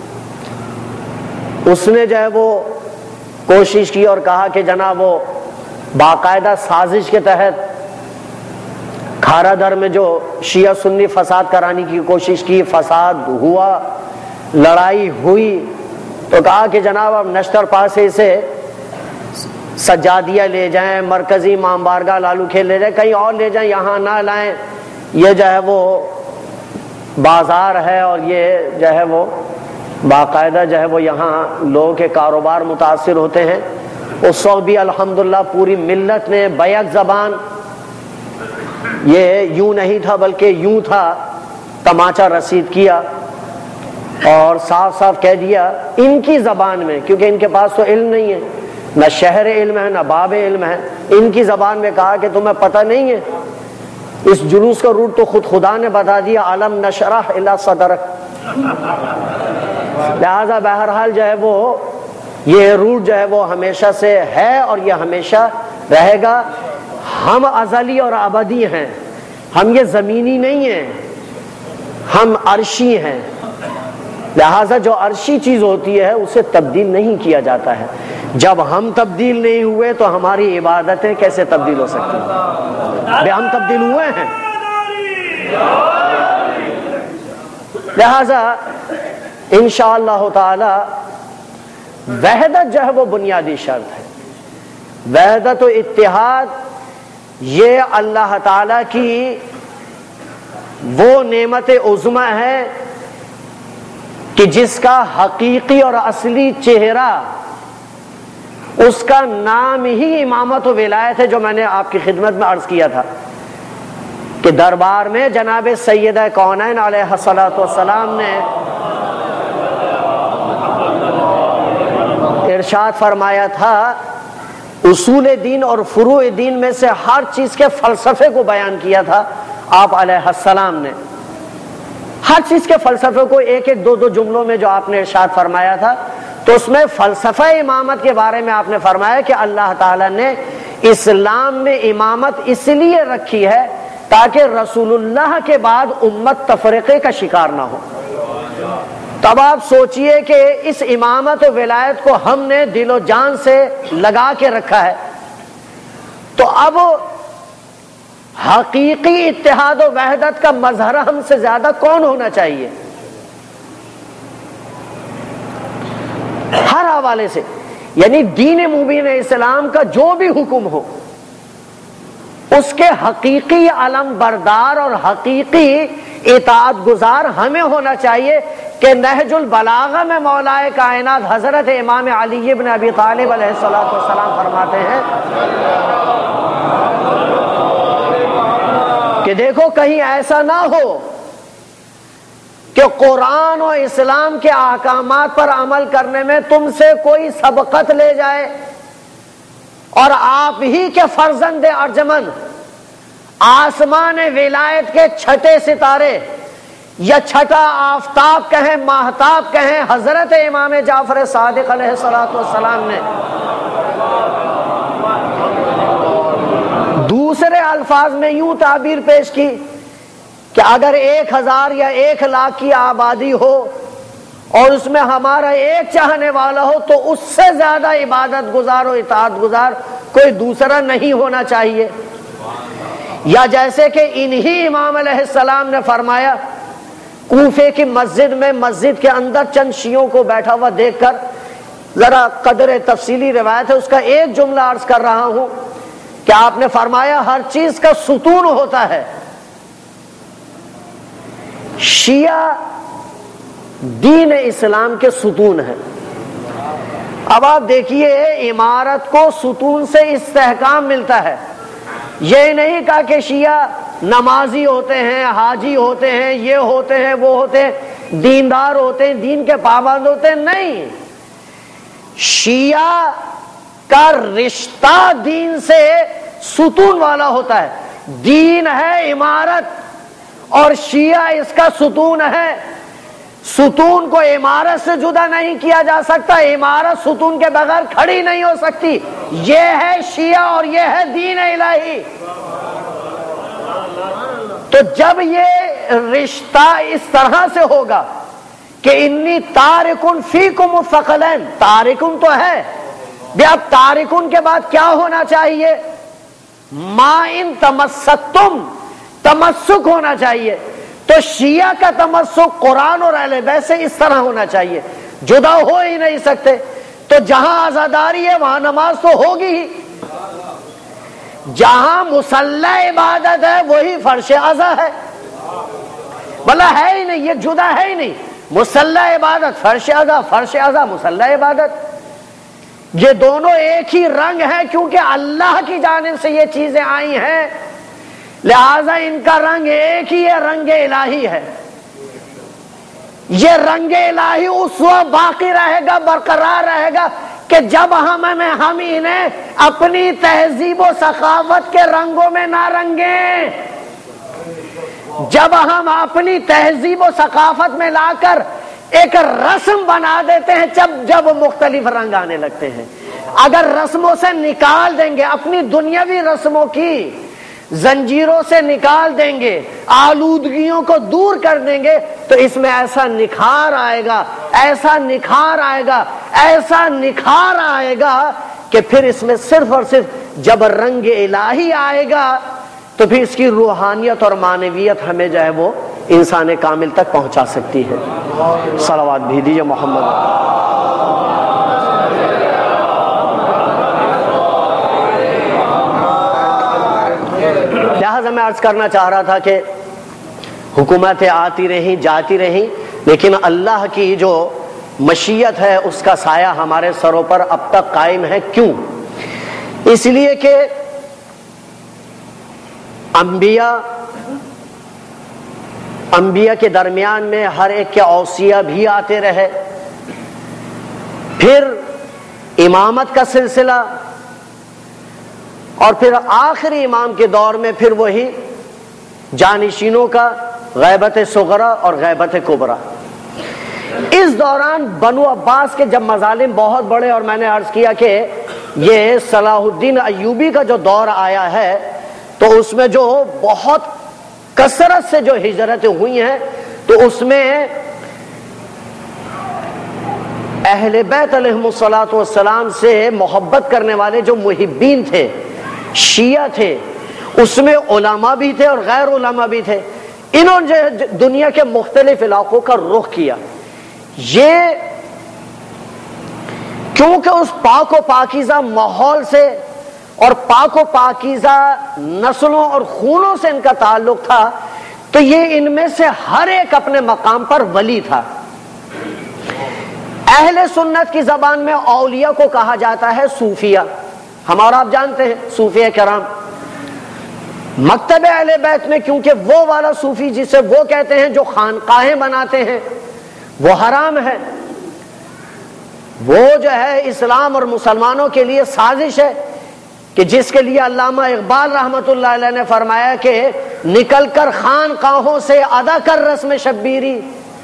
اس نے جو ہے وہ کوشش کی اور کہا کہ جناب وہ باقاعدہ سازش کے تحت کھارا در میں جو شیعہ سنی فساد کرانے کی کوشش کی، فساد ہوا، لڑائی ہوئی، تو کہا کہ جناب اب نشتر پاس سے اسے سجادیہ لے جائیں، مرکزی امام بارگاہ لالو کھیل لے جائیں، کہیں اور لے جائیں، یہاں نہ لائیں، یہ جو ہے وہ بازار ہے اور یہ جو ہے وہ باقاعدہ جو ہے وہ یہاں لوگوں کے کاروبار متاثر ہوتے ہیں. اس وقت بھی الحمدللہ پوری ملت نے بیک زبان، یہ یوں نہیں تھا بلکہ یوں تھا، تماچا رسید کیا اور صاف صاف کہہ دیا ان کی زبان میں، کیونکہ ان کے پاس تو علم نہیں ہے، نہ شہر علم ہے نہ باب علم ہے، ان کی زبان میں کہا کہ تمہیں پتہ نہیں ہے اس جلوس کا روٹ تو خود خدا نے بتا دیا، علم نشرح الی صدرک. لہذا بہرحال جو ہے وہ یہ روٹ جو ہے وہ ہمیشہ سے ہے اور یہ ہمیشہ رہے گا. ہم ازلی اور ابدی ہیں، ہم یہ زمینی نہیں ہیں، ہم عرشی ہیں. لہذا جو عرشی چیز ہوتی ہے اسے تبدیل نہیں کیا جاتا ہے. جب ہم تبدیل نہیں ہوئے تو ہماری عبادتیں کیسے تبدیل ہو سکتی ہیں؟ بے ہم تبدیل ہوئے ہیں. لہذا انشاءاللہ تعالی وحدت جو ہے وہ بنیادی شرط ہے. وحدت و اتحاد یہ اللہ تعالی کی وہ نعمت عظمی ہے کہ جس کا حقیقی اور اصلی چہرہ، اس کا نام ہی امامت و ولایت ہے، جو میں نے آپ کی خدمت میں عرض کیا تھا کہ دربار میں جناب سیدہ کونین علیہ الصلوۃ والسلام نے ارشاد فرمایا تھا اصول دین اور فروع دین میں سے ہر چیز کے فلسفے کو بیان کیا تھا آپ علیہ السلام نے. ہر چیز کے فلسفے کو ایک ایک دو جملوں میں جو آپ نے ارشاد فرمایا تھا، تو اس میں فلسفہ امامت کے بارے میں آپ نے فرمایا کہ اللہ تعالیٰ نے اسلام میں امامت اس لیے رکھی ہے تاکہ رسول اللہ کے بعد امت تفرقے کا شکار نہ ہو. تب آپ سوچئے کہ اس امامت و ولایت کو ہم نے دل و جان سے لگا کے رکھا ہے، تو اب حقیقی اتحاد و وحدت کا مظہر ہم سے زیادہ کون ہونا چاہیے؟ ہر حوالے سے، یعنی دین مبین اسلام کا جو بھی حکم ہو اس کے حقیقی علم بردار اور حقیقی اطاعت گزار ہمیں ہونا چاہیے. کہ نہج البلاغہ میں مولا کائنات حضرت امام علی بن ابی طالب علیہ السلام فرماتے ہیں کہ دیکھو کہیں ایسا نہ ہو کہ قرآن و اسلام کے احکامات پر عمل کرنے میں تم سے کوئی سبقت لے جائے اور آپ ہی کے فرزند ارجمند آسمان ولایت کے چھٹے ستارے یا چھٹا آفتاب کہیں ماہتاب کہیں حضرت امام جعفر صادق علیہ السلام نے دوسرے الفاظ میں یوں تعبیر پیش کی کہ اگر 1000 یا 1 لاکھ کی آبادی ہو اور اس میں ہمارا ایک چاہنے والا ہو تو اس سے زیادہ عبادت گزار و اطاعت گزار کوئی دوسرا نہیں ہونا چاہیے. یا جیسے کہ انہی امام علیہ السلام نے فرمایا کوفے کی مسجد میں، مسجد کے اندر چند شیعوں کو بیٹھا ہوا دیکھ کر، ذرا قدر تفصیلی روایت ہے، اس کا ایک جملہ عرض کر رہا ہوں کہ آپ نے فرمایا ہر چیز کا ستون ہوتا ہے، شیعہ دین اسلام کے ستون ہیں. اب آپ دیکھیے عمارت کو ستون سے استحکام ملتا ہے. یہ نہیں کہا کہ شیعہ نمازی ہوتے ہیں، حاجی ہوتے ہیں، یہ ہوتے ہیں، وہ ہوتے ہیں، دیندار ہوتے ہیں، دین کے پابند ہوتے ہیں. نہیں، شیعہ کا رشتہ دین سے ستون والا ہوتا ہے. دین ہے عمارت اور شیعہ اس کا ستون ہے. ستون کو عمارت سے جدا نہیں کیا جا سکتا، عمارت ستون کے بغیر کھڑی نہیں ہو سکتی. یہ ہے شیعہ اور یہ ہے دین الہی. تو جب یہ رشتہ اس طرح سے ہوگا کہ انی تارکن فیکم الثقلین، تارکن تو ہے بھی، اب تارکن کے بعد کیا ہونا چاہیے؟ ما ان تمسکتم، تمسک ہونا چاہیے. تو شیعہ کا تمسک قرآن اور اہل بیت سے اس طرح ہونا چاہیے، جدا ہو ہی نہیں سکتے. تو جہاں عزاداری ہے وہاں نماز تو ہوگی ہی، جہاں مصلی عبادت ہے وہی فرش عزا ہے، بلا ہے ہی نہیں، یہ جدا ہے ہی نہیں. مصلی عبادت فرش عزا، فرش عزا مصلی عبادت، یہ دونوں ایک ہی رنگ ہیں کیونکہ اللہ کی جانب سے یہ چیزیں آئی ہیں، لہذا ان کا رنگ ایک ہی ہے، رنگ الہی ہے. یہ رنگ الہی اس وقت باقی رہے گا، برقرار رہے گا کہ جب ہم انہیں اپنی تہذیب و ثقافت کے رنگوں میں نہ رنگیں. جب ہم اپنی تہذیب و ثقافت میں لا کر ایک رسم بنا دیتے ہیں، جب مختلف رنگ آنے لگتے ہیں. اگر رسموں سے نکال دیں گے، اپنی دنیاوی رسموں کی زنجیروں سے نکال دیں گے، آلودگیوں کو دور کر دیں گے، تو اس میں ایسا نکھار آئے گا، ایسا نکھار آئے گا، ایسا نکھار آئے گا کہ پھر اس میں صرف اور صرف جب رنگ الہی آئے گا تو پھر اس کی روحانیت اور معنویت ہمیں جو ہے وہ انسان کامل تک پہنچا سکتی ہے. صلوات بھیجیے محمد. لہذا میں عرض کرنا چاہ رہا تھا کہ حکومتیں آتی رہیں جاتی رہیں، لیکن اللہ کی جو مشیت ہے اس کا سایہ ہمارے سروں پر اب تک قائم ہے. کیوں؟ اس لیے کہ انبیاء کے درمیان میں ہر ایک کے اوصیہ بھی آتے رہے، پھر امامت کا سلسلہ، اور پھر آخری امام کے دور میں پھر وہی جانشینوں کا غیبت صغرا اور غیبت کبرا. اس دوران بنو عباس کے جب مظالم بہت بڑے، اور میں نے عرض کیا کہ یہ صلاح الدین ایوبی کا جو دور آیا ہے تو اس میں جو بہت کثرت سے جو ہجرتیں ہوئی ہیں، تو اس میں اہل بیت علیہم الصلوۃ والسلام سے محبت کرنے والے جو محبین تھے، شیعہ تھے، اس میں علماء بھی تھے اور غیر علماء بھی تھے. انہوں نے دنیا کے مختلف علاقوں کا رخ کیا. یہ کیونکہ اس پاک و پاکیزہ ماحول سے اور پاک و پاکیزہ نسلوں اور خونوں سے ان کا تعلق تھا، تو یہ ان میں سے ہر ایک اپنے مقام پر ولی تھا. اہل سنت کی زبان میں اولیاء کو کہا جاتا ہے صوفیہ. ہم اور آپ جانتے ہیں صوفیہ کرام. مکتب اہل بیت میں کیونکہ وہ والا صوفی جسے وہ کہتے ہیں جو خانقاہیں بناتے ہیں وہ حرام ہے، وہ جو ہے اسلام اور مسلمانوں کے لیے سازش ہے، کہ جس کے لیے علامہ اقبال رحمت اللہ علیہ نے فرمایا کہ نکل کر خانقاہوں سے ادا کر رسم شبیری.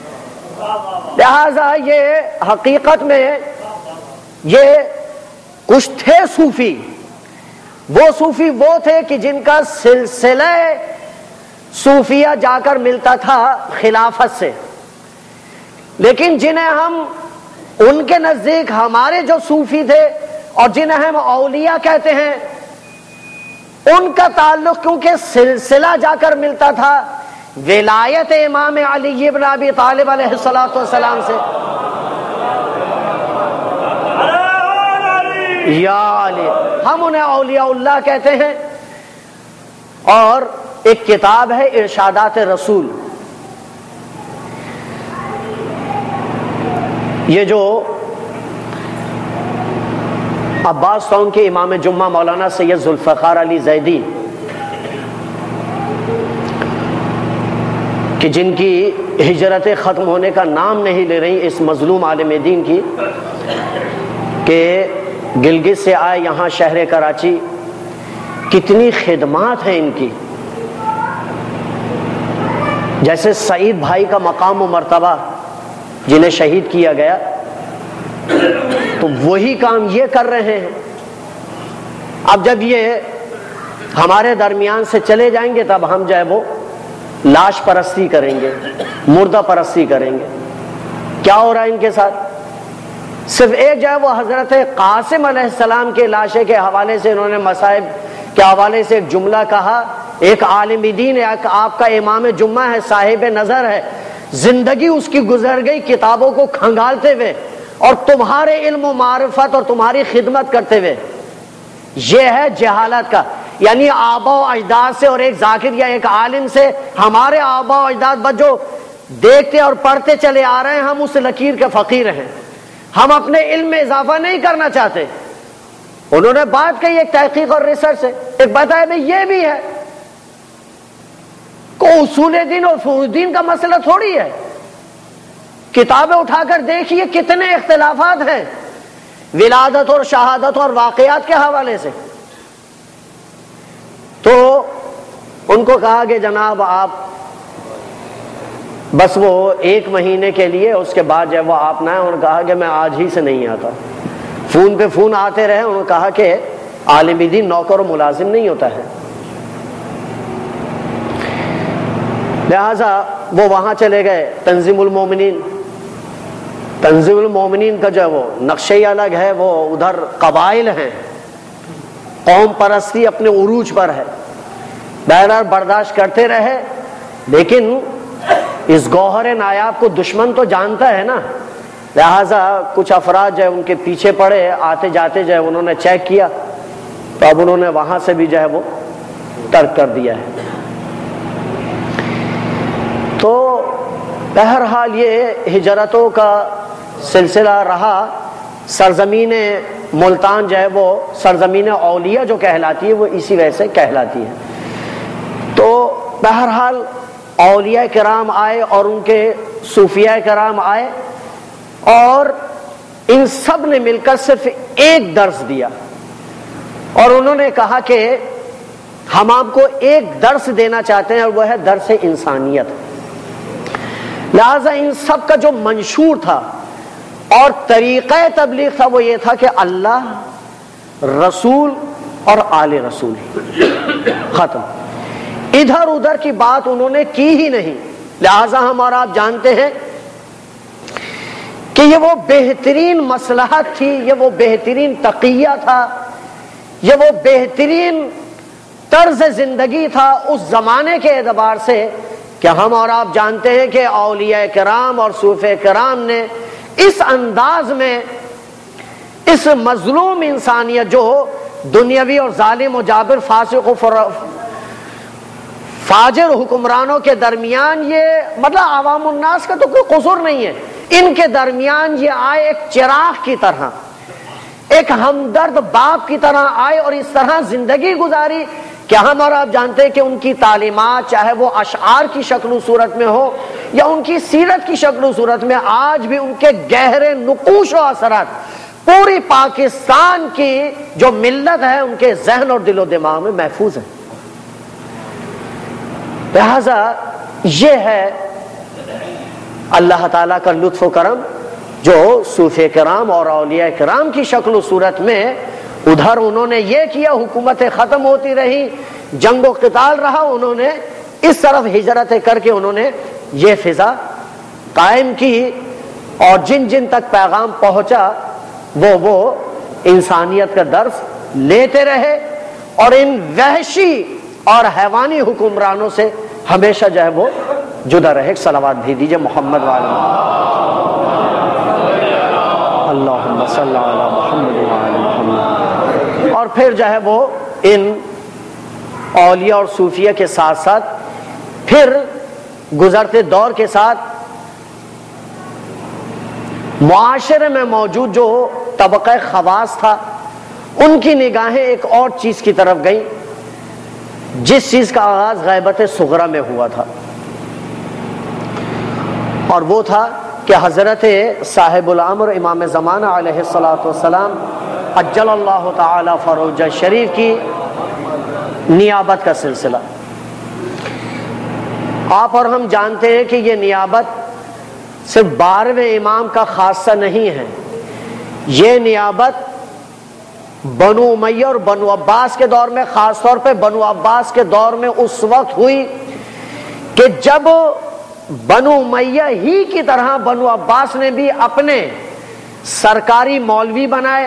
لہذا یہ حقیقت میں یہ کچھ تھے صوفی، وہ صوفی وہ تھے کہ جن کا سلسلہ صوفیہ جا کر ملتا تھا خلافت سے، لیکن جنہیں ہم ان کے نزدیک ہمارے جو صوفی تھے اور جنہیں ہم اولیاء کہتے ہیں، ان کا تعلق کیونکہ سلسلہ جا کر ملتا تھا ولایت امام علی ابن ابی طالب علیہ السلام سے، یا علی، ہم انہیں اولیاء اللہ کہتے ہیں۔ اور ایک کتاب ہے ارشادات رسول، یہ جو عباس ٹاؤن کے امام جمعہ مولانا سید ذوالفقار علی زیدی کہ جن کی ہجرت ختم ہونے کا نام نہیں لے رہی اس مظلوم عالم دین کی، کہ گلگت سے آئے یہاں شہر کراچی، کتنی خدمات ہیں ان کی، جیسے سعید بھائی کا مقام و مرتبہ جنہیں شہید کیا گیا، تو وہی کام یہ کر رہے ہیں۔ اب جب یہ ہمارے درمیان سے چلے جائیں گے تب ہم جو ہے وہ لاش پرستی کریں گے، مردہ پرستی کریں گے۔ کیا ہو رہا ہے ان کے ساتھ؟ صرف ایک جو ہے وہ حضرت قاسم علیہ السلام کے لاشے کے حوالے سے انہوں نے مصائب کے حوالے سے ایک جملہ کہا، ایک عالم دین ہے، آپ کا امام جمعہ ہے، صاحب نظر ہے، زندگی اس کی گزر گئی کتابوں کو کھنگالتے ہوئے اور تمہارے علم و معرفت اور تمہاری خدمت کرتے ہوئے۔ یہ ہے جہالت کا، یعنی آبا و اجداد سے اور ایک ذاکر یا ایک عالم سے ہمارے آبا و اجداد بس جو دیکھتے اور پڑھتے چلے آ رہے ہیں، ہم اس لکیر کے فقیر ہیں، ہم اپنے علم میں اضافہ نہیں کرنا چاہتے۔ انہوں نے بات کہی ایک تحقیق اور ریسرچ سے، ایک بتایا بھائی یہ بھی ہے، کو اصول دین اور فروع دین کا مسئلہ تھوڑی ہے، کتابیں اٹھا کر دیکھیے کتنے اختلافات ہیں ولادت اور شہادت اور واقعات کے حوالے سے۔ تو ان کو کہا کہ جناب آپ بس وہ 1 مہینے کے لیے، اس کے بعد جب وہ آپ نہ آئے، انہوں نے کہا کہ میں آج ہی سے نہیں آتا۔ فون پہ فون آتے رہے، انہوں نے کہا کہ عالم دین نوکر و ملازم نہیں ہوتا ہے، لہذا وہ وہاں چلے گئے۔ تنظیم المومنین کا جو ہے وہ نقشہ الگ ہے، وہ ادھر قبائل ہیں، قوم پرستی اپنے عروج پر ہے، بہرحال برداشت کرتے رہے۔ لیکن اس گوہر نایاب کو دشمن تو جانتا ہے نا، لہذا کچھ افراد جو ہے ان کے پیچھے پڑے، آتے جاتے جو ہے انہوں نے چیک کیا، تو اب انہوں نے وہاں سے بھی جو ہے وہ ترک کر دیا ہے۔ تو بہرحال یہ ہجرتوں کا سلسلہ رہا۔ سرزمین ملتان جو ہے وہ سرزمین اولیاء جو کہلاتی ہے وہ اسی وجہ سے کہلاتی ہے۔ تو بہرحال اولیاء کرام آئے اور ان کے صوفیاء کرام آئے، اور ان سب نے مل کر صرف ایک درس دیا، اور انہوں نے کہا کہ ہم آپ کو ایک درس دینا چاہتے ہیں، اور وہ ہے درس انسانیت۔ لہذا ان سب کا جو منشور تھا اور طریقہ تبلیغ تھا وہ یہ تھا کہ اللہ، رسول اور آل رسول، ختم۔ ادھر ادھر کی بات انہوں نے کی ہی نہیں۔ لہذا ہم اور آپ جانتے ہیں کہ یہ وہ بہترین مصلحت تھی، یہ وہ بہترین تقیہ تھا، یہ وہ بہترین طرز زندگی تھا اس زمانے کے اعتبار سے، کہ ہم اور آپ جانتے ہیں کہ اولیاء کرام اور صوفیاء کرام نے اس انداز میں اس مظلوم انسانیت جو دنیاوی اور ظالم و جابر فاسق و فاجر حکمرانوں کے درمیان، یہ مطلب عوام الناس کا تو کوئی قصور نہیں ہے، ان کے درمیان یہ آئے ایک چراغ کی طرح، ایک ہمدرد باپ کی طرح آئے، اور اس طرح زندگی گزاری کہ ہم اور آپ جانتے ہیں کہ ان کی تعلیمات چاہے وہ اشعار کی شکل و صورت میں ہو یا ان کی سیرت کی شکل و صورت میں، آج بھی ان کے گہرے نقوش و اثرات پوری پاکستان کی جو ملت ہے ان کے ذہن اور دل و دماغ میں محفوظ ہے۔ لہذا یہ ہے اللہ تعالیٰ کا لطف و کرم، جو صوفیاء کرام اور اولیاء کرام کی شکل و صورت میں ادھر انہوں نے یہ کیا، حکومتیں ختم ہوتی رہی، جنگ و قتال رہا، انہوں نے اس طرف ہجرتیں کر کے انہوں نے یہ فضا قائم کی۔ اور جن جن تک پیغام پہنچا وہ انسانیت کا درس لیتے رہے اور ان وحشی اور حیوانی حکمرانوں سے ہمیشہ جو ہے وہ جدا رہے. صلوات بھی دیجئے محمد والے اللہم صلی علی محمد وعلی محمد. اور پھر جو ہے وہ ان اولیاء اور صوفیہ کے ساتھ ساتھ پھر گزرتے دور کے ساتھ معاشرے میں موجود جو طبقہ خواص تھا ان کی نگاہیں ایک اور چیز کی طرف گئیں جس چیز کا آغاز غیبت صغرا میں ہوا تھا، اور وہ تھا کہ حضرت صاحب الامر امام زمانہ علیہ الصلوۃ والسلام عجل اللہ تعالی فروج شریف کی نیابت کا سلسلہ. آپ اور ہم جانتے ہیں کہ یہ نیابت صرف 12ویں امام کا خاصہ نہیں ہے، یہ نیابت بنو امیہ اور بنو عباس کے دور میں، خاص طور پہ بنو عباس کے دور میں اس وقت ہوئی کہ جب بنو امیہ ہی کی طرح بنو عباس نے بھی اپنے سرکاری مولوی بنائے،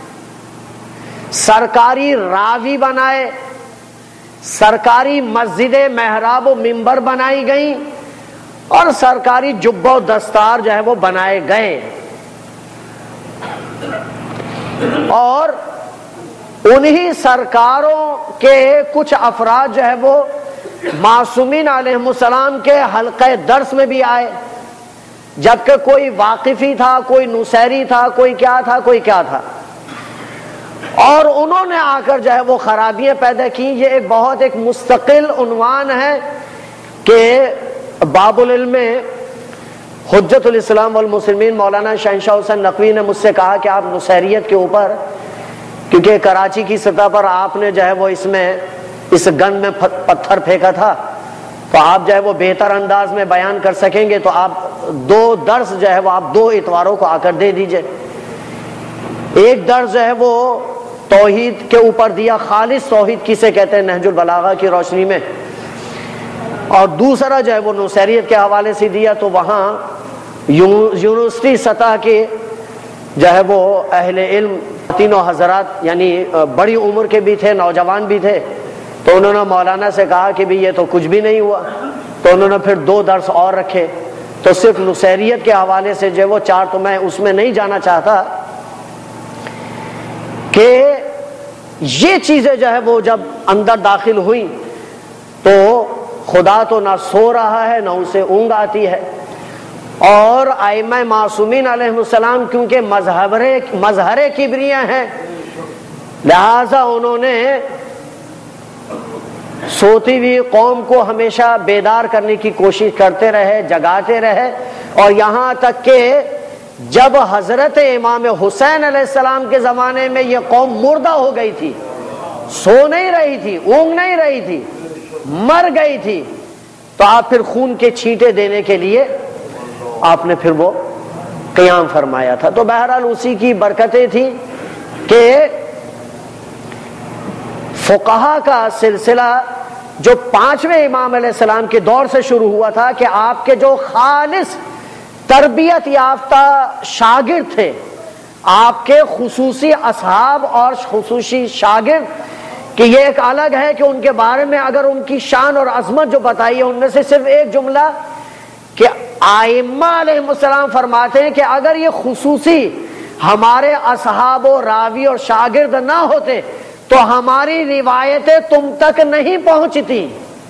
سرکاری راوی بنائے، سرکاری مسجد محراب و منبر بنائی گئیں اور سرکاری جبہ و دستار جو ہے وہ بنائے گئے. اور انہی سرکاروں کے کچھ افراد جو ہے وہ معصومین علیہم السلام کے حلقہ درس میں بھی آئے، جبکہ کوئی واقفی تھا، کوئی نصیری تھا، کوئی کیا تھا، کوئی کیا تھا، اور انہوں نے آ کر جو ہے وہ خرابیاں پیدا کی. یہ ایک بہت ایک مستقل عنوان ہے کہ باب العلم حجت الاسلام والمسلمین مولانا شہنشاہ حسین نقوی نے مجھ سے کہا کہ آپ نصیریت کے اوپر، کیونکہ کراچی کی سطح پر آپ نے جو ہے وہ اس گن میں پتھر پھینکا تھا، تو آپ جو ہے وہ بہتر انداز میں بیان کر سکیں گے، تو آپ 2 درس جو ہے وہ آپ 2 اتواروں کو آ کر دے دیجئے. ایک درس جو ہے وہ توحید کے اوپر دیا، خالص توحید کسے کہتے ہیں نہج البلاغہ کی روشنی میں، اور دوسرا جو ہے وہ نصیریت کے حوالے سے دیا. تو وہاں یونیورسٹی سطح کے جو ہے وہ اہل علم تینوں حضرات یعنی بڑی عمر کے بھی تھے، نوجوان بھی تھے، تو انہوں نے مولانا سے کہا کہ بھی یہ تو کچھ بھی نہیں ہوا، تو انہوں نے پھر 2 درس اور رکھے. تو صرف نصیریت کے حوالے سے جو وہ 4، تو میں اس میں نہیں جانا چاہتا کہ یہ چیزیں جو ہے وہ جب اندر داخل ہوئی تو خدا تو نہ سو رہا ہے نہ اسے اونگ آتی ہے. اور ائمہ معصومین علیہ السلام کیونکہ مظہر کبریاء ہیں، لہذا انہوں نے سوتی ہوئی قوم کو ہمیشہ بیدار کرنے کی کوشش کرتے رہے، جگاتے رہے، اور یہاں تک کہ جب حضرت امام حسین علیہ السلام کے زمانے میں یہ قوم مردہ ہو گئی تھی، سو نہیں رہی تھی، اونگ نہیں رہی تھی، مر گئی تھی، تو آپ پھر خون کے چھینٹے دینے کے لیے آپ نے پھر وہ قیام فرمایا تھا. تو بہرحال اسی کی برکتیں تھیں کہ فقہا کا سلسلہ جو 5ویں امام علیہ السلام کے دور سے شروع ہوا تھا کہ آپ کے جو خالص تربیت یافتہ شاگرد تھے، آپ کے خصوصی اصحاب اور خصوصی شاگرد، کہ یہ ایک الگ ہے کہ ان کے بارے میں اگر ان کی شان اور عظمت جو بتائی ہے ان میں سے صرف ایک جملہ کہ ائمہ علیہ السلام فرماتے ہیں کہ اگر یہ خصوصی ہمارے اصحاب و راوی اور شاگرد نہ ہوتے تو ہماری روایتیں تم تک نہیں پہنچتی.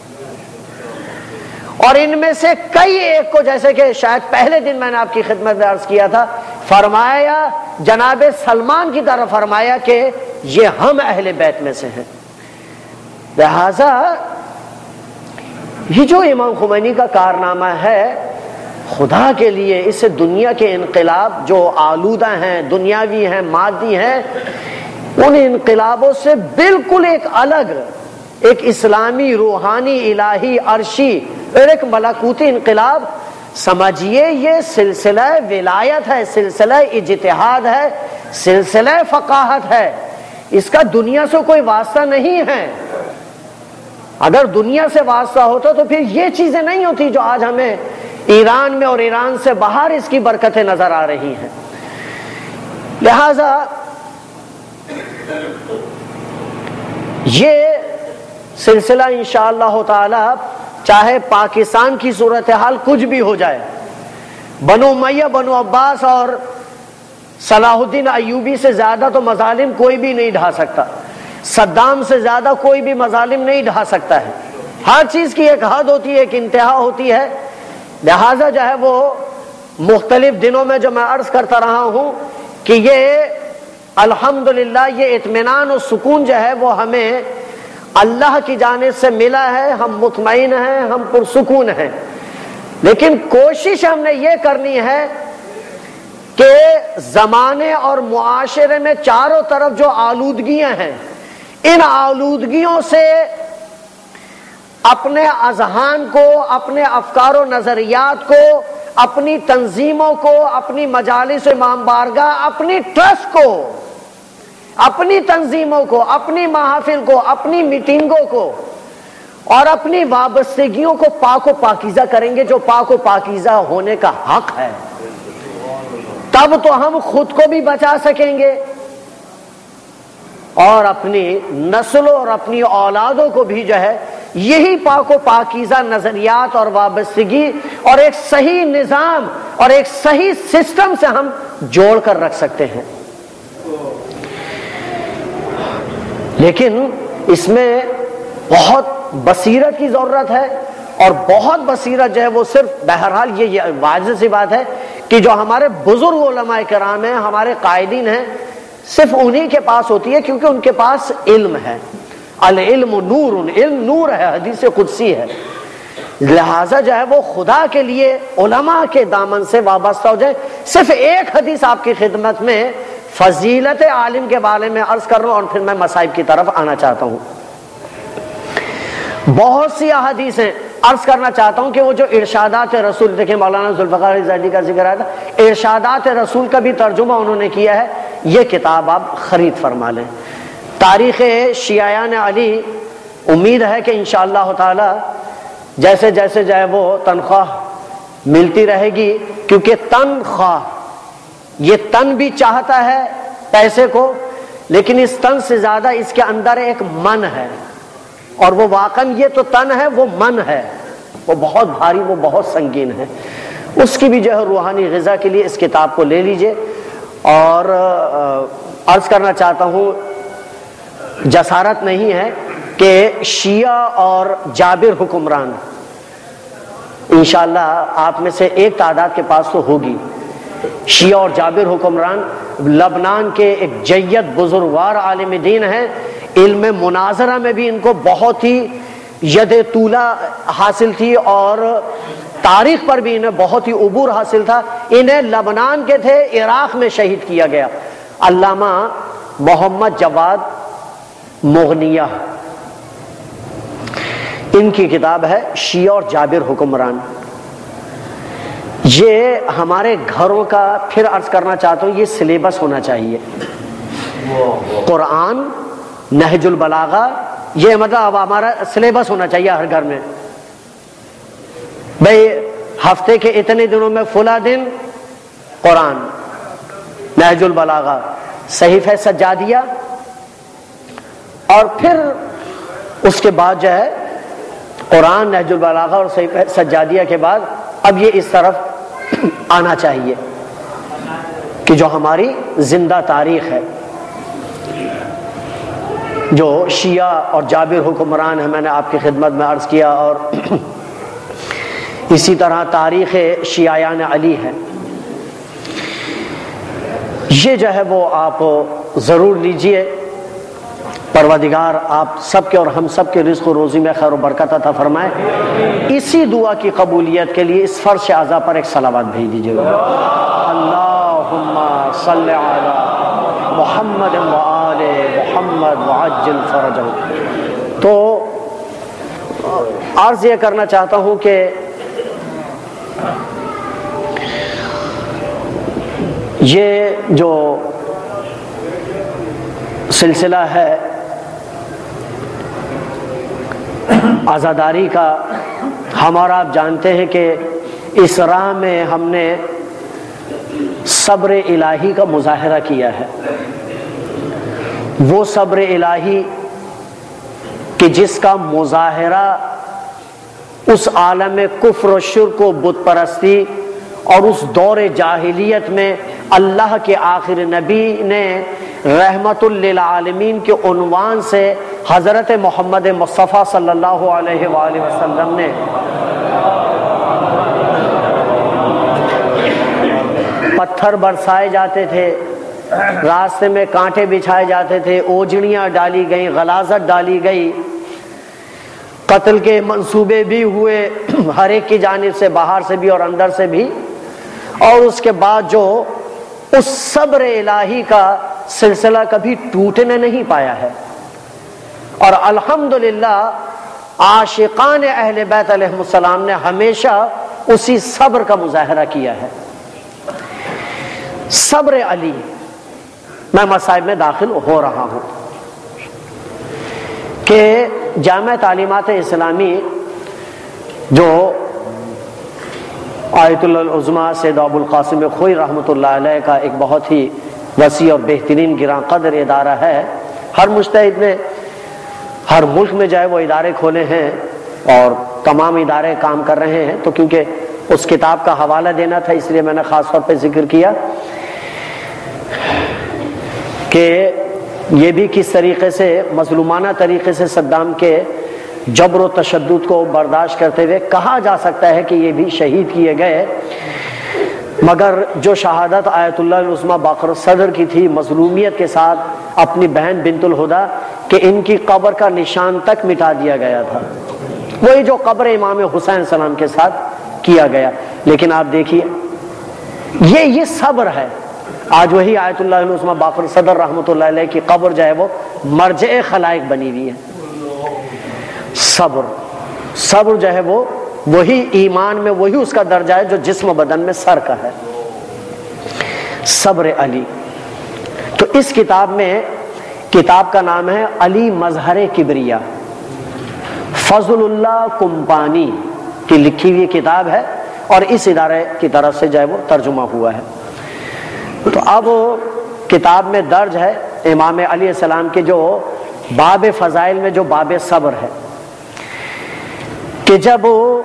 اور ان میں سے کئی ایک کو، جیسے کہ شاید پہلے دن میں نے آپ کی خدمت میں عرض کیا تھا، فرمایا جناب سلمان کی طرف فرمایا کہ یہ ہم اہل بیت میں سے ہیں. لہذا یہ جو امام خمینی کا کارنامہ ہے، خدا کے لیے اس دنیا کے انقلاب جو آلودہ ہیں، دنیاوی ہیں، مادی ہیں، ان انقلابوں سے بالکل ایک الگ، ایک اسلامی، روحانی، الہی، عرشی اور ایک ملکوتی انقلاب سمجھیے. یہ سلسلہ ولایت ہے، سلسلہ اجتہاد ہے، سلسلہ فقاہت ہے، اس کا دنیا سے کوئی واسطہ نہیں ہے. اگر دنیا سے واسطہ ہوتا تو پھر یہ چیزیں نہیں ہوتی جو آج ہمیں ایران میں اور ایران سے باہر اس کی برکتیں نظر آ رہی ہیں۔ لہذا یہ سلسلہ انشاءاللہ تعالی چاہے پاکستان کی صورتحال کچھ بھی ہو جائے، بنو امیہ، بنو عباس اور صلاح الدین ایوبی سے زیادہ تو مظالم کوئی بھی نہیں ڈھا سکتا، صدام سے زیادہ کوئی بھی مظالم نہیں ڈھا سکتا ہے۔ ہر چیز کی ایک حد ہوتی ہے، ایک انتہا ہوتی ہے۔ لہذا جو ہے وہ مختلف دنوں میں جو میں عرض کرتا رہا ہوں کہ یہ الحمدللہ یہ اطمینان و سکون جو ہے وہ ہمیں اللہ کی جانب سے ملا ہے، ہم مطمئن ہیں، ہم پرسکون ہیں۔ لیکن کوشش ہم نے یہ کرنی ہے کہ زمانے اور معاشرے میں چاروں طرف جو آلودگیاں ہیں، ان آلودگیوں سے اپنے اذہان کو، اپنے افکار و نظریات کو، اپنی تنظیموں کو، اپنی مجالس امام بارگاہ، اپنی ٹرسٹ کو، اپنی تنظیموں کو، اپنی محافل کو، اپنی میٹنگوں کو اور اپنی وابستگیوں کو پاک و پاکیزہ کریں گے، جو پاک و پاکیزہ ہونے کا حق ہے، تب تو ہم خود کو بھی بچا سکیں گے اور اپنی نسلوں اور اپنی اولادوں کو بھی جو ہے یہی پاک و پاکیزہ نظریات اور وابستگی اور ایک صحیح نظام اور ایک صحیح سسٹم سے ہم جوڑ کر رکھ سکتے ہیں۔ لیکن اس میں بہت بصیرت کی ضرورت ہے، اور بہت بصیرت جو ہے وہ صرف بہرحال یہ واضح سی بات ہے کہ جو ہمارے بزرگ علماء کرام ہیں، ہمارے قائدین ہیں، صرف انہی کے پاس ہوتی ہے، کیونکہ ان کے پاس علم ہے۔ العلم نور، علم نور ہے، حدیث قدسی ہے۔ لہذا جو ہے وہ خدا کے لیے علماء کے دامن سے وابستہ ہو جائے۔ صرف ایک حدیث آپ کی خدمت میں فضیلت عالم کے بارے میں عرض کر رہا ہوں اور پھر میں مصائب کی طرف آنا چاہتا ہوں۔ بہت سی احادیث ہیں، عرض کرنا چاہتا ہوں کہ وہ جو ارشادات رسول، دیکھیں مولانا ذوالفقار علی زیدی کا ذکر آیا تھا، ارشادات رسول کا بھی ترجمہ انہوں نے کیا ہے، یہ کتاب آپ خرید فرما لیں۔ تاریخ شیعیان علی، امید ہے کہ انشاءاللہ تعالی جیسے جیسے جو ہے وہ تنخواہ ملتی رہے گی، کیونکہ تنخواہ، یہ تن بھی چاہتا ہے پیسے کو، لیکن اس تن سے زیادہ اس کے اندر ایک من ہے، اور وہ واقعاً یہ تو تن ہے، وہ من ہے، وہ بہت بھاری، وہ بہت سنگین ہے۔ اس کی بھی جو ہے روحانی غذا کے لیے اس کتاب کو لے لیجئے۔ اور عرض کرنا چاہتا ہوں، جسارت نہیں ہے کہ شیعہ اور جابر حکمران، انشاءاللہ آپ میں سے ایک تعداد کے پاس تو ہوگی، شیعہ اور جابر حکمران لبنان کے ایک جید بزرگوار عالم دین ہیں، علم مناظرہ میں بھی ان کو بہت ہی ید طولہ حاصل تھی، اور تاریخ پر بھی انہیں بہت ہی عبور حاصل تھا۔ انہیں لبنان کے تھے، عراق میں شہید کیا گیا۔ علامہ محمد جواد مغنیہ، ان کی کتاب ہے شیعہ اور جابر حکمران۔ یہ ہمارے گھروں کا، پھر عرض کرنا چاہتا ہوں، یہ سلیبس ہونا چاہیے۔ قرآن، نہج البلاغہ، یہ مطلب اب ہمارا سلیبس ہونا چاہیے ہر گھر میں۔ بھئی ہفتے کے اتنے دنوں میں فلاں دن قرآن، نہج البلاغہ، صحیفہ سجادیہ، اور پھر اس کے بعد جو ہے قرآن، نہج البلاغہ اور صحیفہ سجادیہ کے بعد اب یہ اس طرف آنا چاہیے کہ جو ہماری زندہ تاریخ ہے، جو شیعہ اور جابر حکمران ہے، میں نے آپ کی خدمت میں عرض کیا، اور اسی طرح تاریخ شیعیان علی ہے، یہ جو ہے وہ آپ ضرور لیجئے۔ پروردگار آپ سب کے اور ہم سب کے رزق و روزی میں خیر و برکت عطا فرمائے۔ اسی دعا کی قبولیت کے لیے اس فرش اعضا پر ایک صلوات بھیج دیجیے گا۔ اللہم صلی علی محمد و آل محمد وعجل فرجہ۔ تو عرض یہ کرنا چاہتا ہوں کہ یہ جو سلسلہ ہے عزاداری کا، ہمارا آپ جانتے ہیں کہ اس راہ میں ہم نے صبر الہی کا مظاہرہ کیا ہے، وہ صبر الہی کہ جس کا مظاہرہ اس عالم کفر و شرک و بت پرستی اور اس دور جاہلیت میں اللہ کے آخر نبی نے رحمت للعالمین کے عنوان سے حضرت محمد مصطفیٰ صلی اللہ علیہ وآلہ وسلم نے پتھر برسائے جاتے تھے، راستے میں کانٹے بچھائے جاتے تھے، اوجڑیاں ڈالی گئیں، غلاظت ڈالی گئی، قتل کے منصوبے بھی ہوئے ہر ایک کی جانب سے، باہر سے بھی اور اندر سے بھی، اور اس کے بعد جو اس صبر الہی کا سلسلہ کبھی ٹوٹنے نہیں پایا ہے، اور الحمدللہ عاشقان اہل بیت علیہ السلام نے ہمیشہ اسی صبر کا مظاہرہ کیا ہے۔ صبر علی، میں مصائب میں داخل ہو رہا ہوں کہ جامع تعلیمات اسلامی جو آیت اللہ العظمیٰ سید ابو القاسم خوئی رحمۃ اللہ علیہ کا ایک بہت ہی وسیع اور بہترین گراں قدر ادارہ ہے، ہر مجتہد نے ہر ملک میں جائے وہ ادارے کھولے ہیں اور تمام ادارے کام کر رہے ہیں، تو کیونکہ اس کتاب کا حوالہ دینا تھا اس لیے میں نے خاص طور پہ ذکر کیا کہ یہ بھی کس طریقے سے مظلومانہ طریقے سے صدام کے جبر و تشدد کو برداشت کرتے ہوئے کہا جا سکتا ہے کہ یہ بھی شہید کیے گئے، مگر جو شہادت آیت اللہ العظمیٰ باقر صدر کی تھی مظلومیت کے ساتھ اپنی بہن بنت الہدیٰ کہ ان کی قبر کا نشان تک مٹا دیا گیا تھا، وہی جو قبر امام حسین السلام کے ساتھ کیا گیا۔ لیکن آپ دیکھیے یہ صبر ہے۔ آج وہی آیت اللہ العظمیٰ باقر صدر رحمۃ اللہ علیہ کی قبر جو ہے وہ مرجع خلائق بنی ہوئی ہے۔ صبر جو ہے وہ وہی ایمان میں وہی اس کا درجہ ہے جو جسم و بدن میں سر کا ہے، صبر علی۔ تو اس کتاب میں، کتاب کا نام ہے علی مظہر کبریا، فضل اللہ کمپانی کی لکھی ہوئی کتاب ہے اور اس ادارے کی طرف سے جو ہے وہ ترجمہ ہوا ہے۔ تو اب کتاب میں درج ہے امام علیہ السلام کے جو باب فضائل میں جو باب صبر ہے کہ جب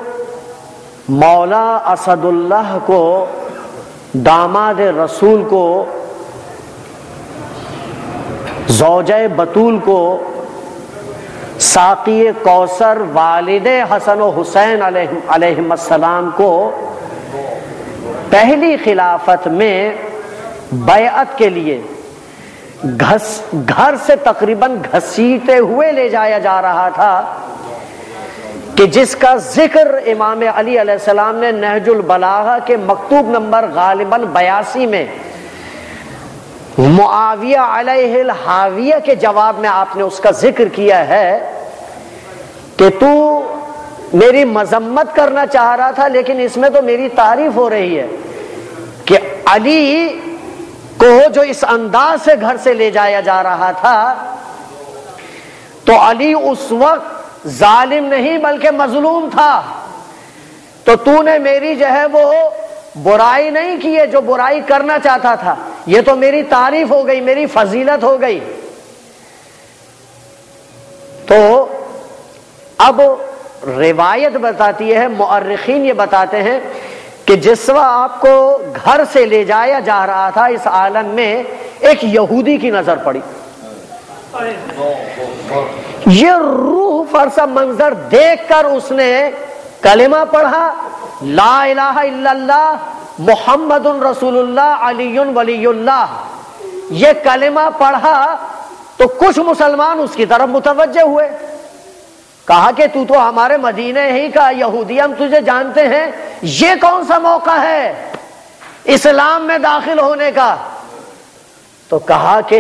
مولا اسد اللہ کو، داماد رسول کو، زوجہ بطول کو، ساقی کوثر والد حسن و حسین علیہم السلام کو پہلی خلافت میں بیعت کے لیے گھر سے تقریباً گھسیٹے ہوئے لے جایا جا رہا تھا، کہ جس کا ذکر امام علی علیہ السلام نے نہج البلاغہ کے مکتوب نمبر غالباً 82 میں معاویہ علیہ الحاویہ کے جواب میں آپ نے اس کا ذکر کیا ہے کہ تو میری مذمت کرنا چاہ رہا تھا لیکن اس میں تو میری تعریف ہو رہی ہے کہ علی کو جو اس انداز سے گھر سے لے جایا جا رہا تھا تو علی اس وقت ظالم نہیں بلکہ مظلوم تھا، تو نے میری جو ہے وہ برائی نہیں کی ہے جو برائی کرنا چاہتا تھا، یہ تو میری تعریف ہو گئی، میری فضیلت ہو گئی۔ تو اب روایت بتاتی ہے، مؤرخین یہ بتاتے ہیں کہ جس وقت آپ کو گھر سے لے جایا جا رہا تھا اس عالم میں ایک یہودی کی نظر پڑی، یہ روح فرسا منظر دیکھ کر اس نے کلمہ پڑھا، لا الہ الا اللہ محمد رسول اللہ علی ولی اللہ، یہ کلمہ پڑھا تو کچھ مسلمان اس کی طرف متوجہ ہوئے، کہا کہ تو ہمارے مدینے ہی کا یہودی، ہم تجھے جانتے ہیں، یہ کون سا موقع ہے اسلام میں داخل ہونے کا؟ تو کہا کہ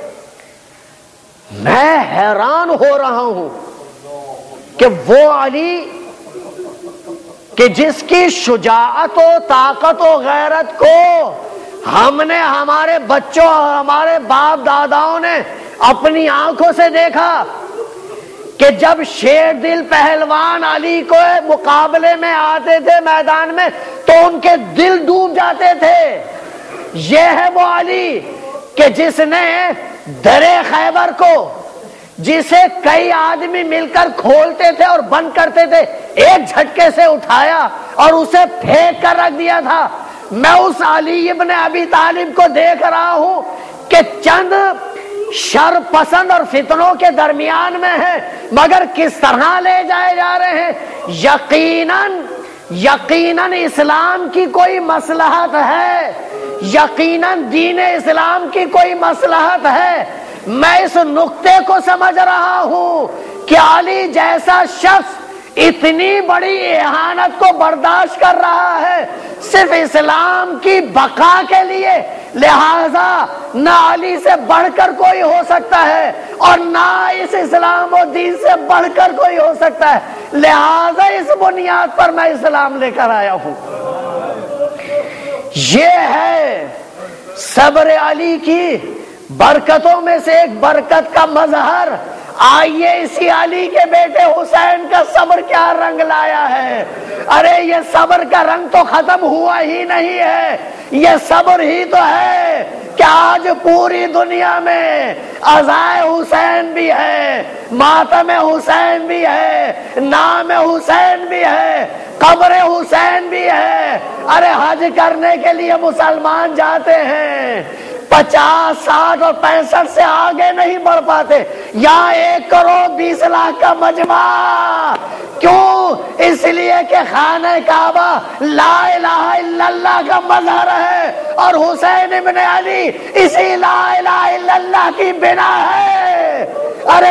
میں حیران ہو رہا ہوں کہ وہ علی کہ جس کی شجاعت و طاقت و غیرت کو ہم نے، ہمارے بچوں اور ہمارے باپ داداؤں نے اپنی آنکھوں سے دیکھا، کہ جب شیر دل پہلوان علی کو مقابلے میں آتے تھے میدان میں تو ان کے دل ڈوب جاتے تھے. یہ ہے وہ علی کہ جس نے درے خیبر کو، جسے کئی آدمی مل کر کھولتے تھے اور بند کرتے تھے، ایک جھٹکے سے اٹھایا اور اسے پھینک کر رکھ دیا تھا. میں اس علی ابن ابی طالب کو دیکھ رہا ہوں کہ چند شر پسند اور فتنوں کے درمیان میں ہے، مگر کس طرح لے جائے جا رہے ہیں. یقیناً اسلام کی کوئی مصلحت ہے، یقیناً دین اسلام کی کوئی مصلحت ہے. میں اس نقطے کو سمجھ رہا ہوں کہ علی جیسا شخص اتنی بڑی اہانت کو برداشت کر رہا ہے صرف اسلام کی بقا کے لیے، لہذا نہ علی سے بڑھ کر کوئی ہو سکتا ہے اور نہ اس اسلام و دین سے بڑھ کر کوئی ہو سکتا ہے، لہذا اس بنیاد پر میں اسلام لے کر آیا ہوں. یہ ہے صبر علی کی برکتوں میں سے ایک برکت کا مظہر. آئیے اسی علی کے بیٹے حسین کا صبر کیا رنگ لایا ہے. ارے یہ صبر کا رنگ تو ختم ہوا ہی نہیں ہے، یہ صبر ہی تو ہے کہ آج پوری دنیا میں عزائے حسین بھی ہے، ماتم حسین بھی ہے، نام حسین بھی ہے، قبر حسین بھی ہے. ارے حج کرنے کے لیے مسلمان جاتے ہیں، 50، 60 اور 65 سے آگے نہیں بڑھ پاتے. یہاں 1 کروڑ 20 لاکھ کا مجمع. کیوں؟ اس لیے کہ خانہ کعبہ لا الہ الا اللہ کا مظہر ہے اور حسین ابن علی اسی لا الہ الا اللہ کی بنا ہے. ارے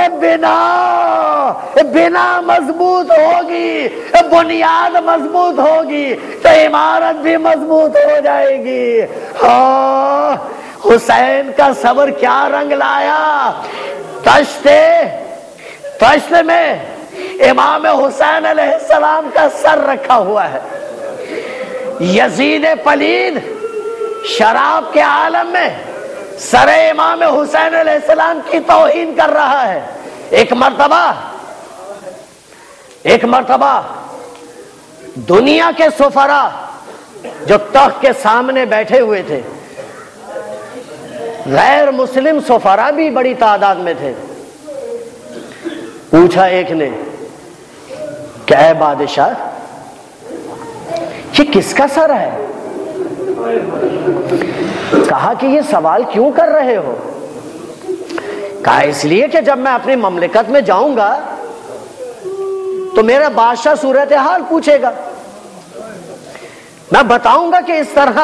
بنا مضبوط ہوگی، بنیاد مضبوط ہوگی تو عمارت بھی مضبوط ہو جائے گی. ہاں، حسین کا صبر کیا رنگ لایا. تشت میں امام حسین علیہ السلام کا سر رکھا ہوا ہے. یزید پلید شراب کے عالم میں سر امام حسین علیہ السلام کی توہین کر رہا ہے. ایک مرتبہ دنیا کے سفراء جو تخت کے سامنے بیٹھے ہوئے تھے، غیر مسلم سفراء بھی بڑی تعداد میں تھے، پوچھا ایک نے کہ اے بادشاہ، یہ کس کا سر ہے؟ کہا کہ یہ سوال کیوں کر رہے ہو؟ کہا اس لیے کہ جب میں اپنی مملکت میں جاؤں گا تو میرا بادشاہ صورتحال پوچھے گا، میں بتاؤں گا کہ اس طرح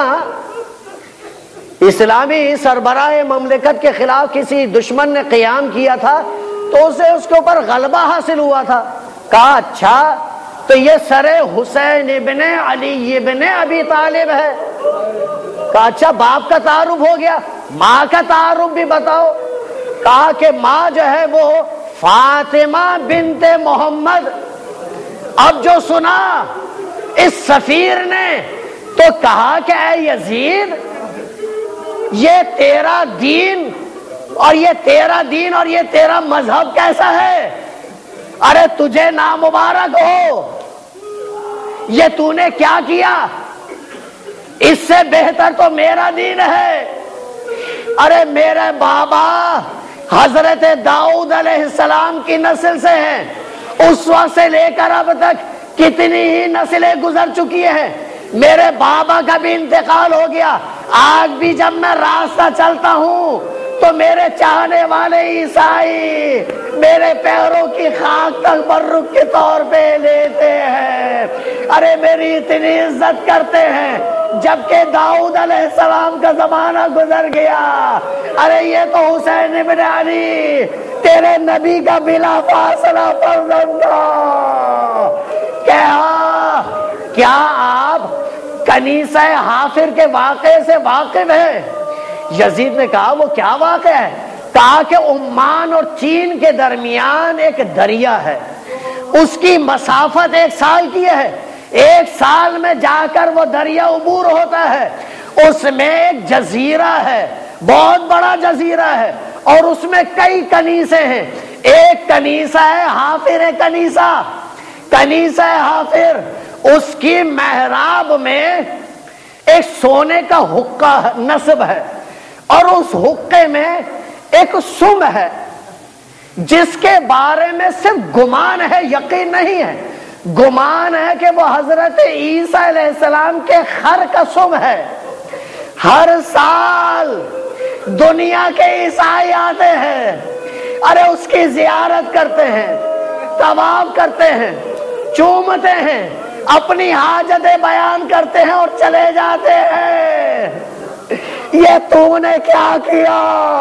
اسلامی سربراہ مملکت کے خلاف کسی دشمن نے قیام کیا تھا تو اسے اس کے اوپر غلبہ حاصل ہوا تھا. کہا اچھا تو یہ سر حسین ابن علی ابن ابی طالب ہے. کہا اچھا باپ کا تعارف ہو گیا، ماں کا تعارف بھی بتاؤ. کہا کہ ماں جو ہے وہ فاطمہ بنت محمد. اب جو سنا اس سفیر نے تو کہا کہ اے یزید، یہ تیرا دین اور یہ تیرا مذہب کیسا ہے؟ ارے تجھے نامبارک ہو، یہ تو نے کیا کیا؟ اس سے بہتر تو میرا دین ہے. ارے میرے بابا حضرت داؤد علیہ السلام کی نسل سے ہیں، اس وقت سے لے کر اب تک کتنی ہی نسلیں گزر چکی ہیں. میرے بابا کا بھی انتقال ہو گیا. آج بھی جب میں راستہ چلتا ہوں تو میرے چاہنے والے عیسائی میرے پیروں کی خاک تبرک کے طور پہ لیتے ہیں. ارے میری اتنی عزت کرتے ہیں جبکہ داؤد علیہ السلام کا زمانہ گزر گیا. ارے یہ تو حسین ابن علی تیرے نبی کا بلا فاصلہ فرزند تھا. کیا آپ کنیسہ حافر کے واقعے سے واقف ہیں؟ یزید نے کہا وہ کیا واقعہ ہے؟ کہا کہ عمان اور چین کے درمیان ایک دریا ہے، اس کی مسافت 1 سال کی ہے. 1 سال میں جا کر وہ دریا عبور ہوتا ہے. اس میں ایک جزیرہ ہے، بہت بڑا جزیرہ ہے اور اس میں کئی کنیسے ہیں. ایک کنیسہ ہے حافر کنیسہ، کنیسہ حافر، اس کی محراب میں ایک سونے کا حقہ نصب ہے، اور اس حقے میں ایک سم ہے جس کے بارے میں صرف گمان ہے، یقین نہیں ہے۔ گمان ہے کہ وہ حضرت عیسیٰ علیہ السلام کے خر کا سم ہے۔ ہر سال دنیا کے عیسائی آتے ہیں، ارے اس کی زیارت کرتے ہیں، طواف کرتے ہیں، چومتے ہیں، اپنی حاجتیں بیان کرتے ہیں اور چلے جاتے ہیں۔ یہ تو نے کیا کیا؟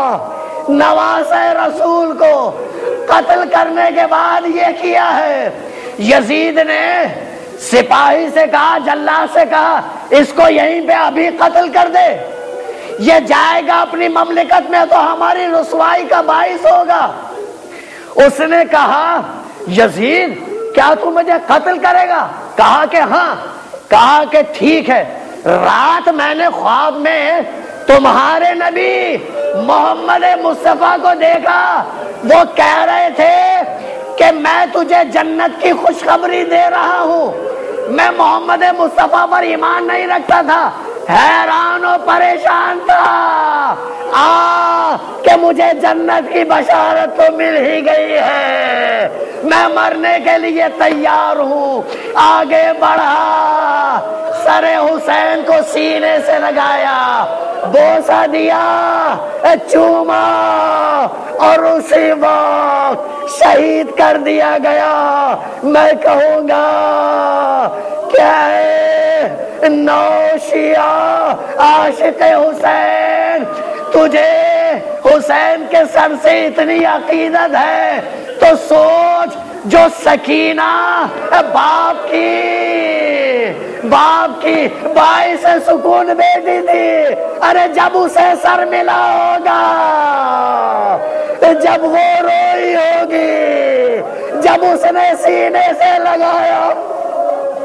نواسۂ رسول کو قتل کرنے کے بعد یہ کیا ہے۔ یزید نے سپاہی سے کہا، جلاد سے کہا، اس کو یہیں پہ ابھی قتل کر دے، یہ جائے گا اپنی مملکت میں تو ہماری رسوائی کا باعث ہوگا۔ اس نے کہا، یزید کیا تو مجھے قتل کرے گا؟ کہا کہ ہاں۔ کہا کہ ٹھیک ہے، رات میں نے خواب میں تمہارے نبی محمد مصطفیٰ کو دیکھا، وہ کہہ رہے تھے کہ میں تجھے جنت کی خوشخبری دے رہا ہوں۔ میں محمد مصطفیٰ پر ایمان نہیں رکھتا تھا، حیران و پریشان تھا، کہ مجھے جنت کی بشارت تو مل ہی گئی ہے، میں مرنے کے لیے تیار ہوں۔ آگے بڑھا، سر حسین کو سینے سے لگایا، بوسہ دیا، چوما، اور اسی وقت شہید کر دیا گیا۔ میں کہوں گا کیا ہے نوشیعہ عاشق حسین، تجھے حسین کے سر سے اتنی عقیدت ہے تو سوچ، جو سکینہ باپ کی باعث سکون بیٹی تھی، ارے جب اسے سر ملا ہوگا، جب وہ روئی ہوگی، جب اس نے سینے سے لگایا،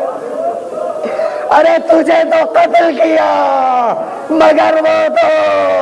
ارے تجھے تو قتل کیا مگر وہ تو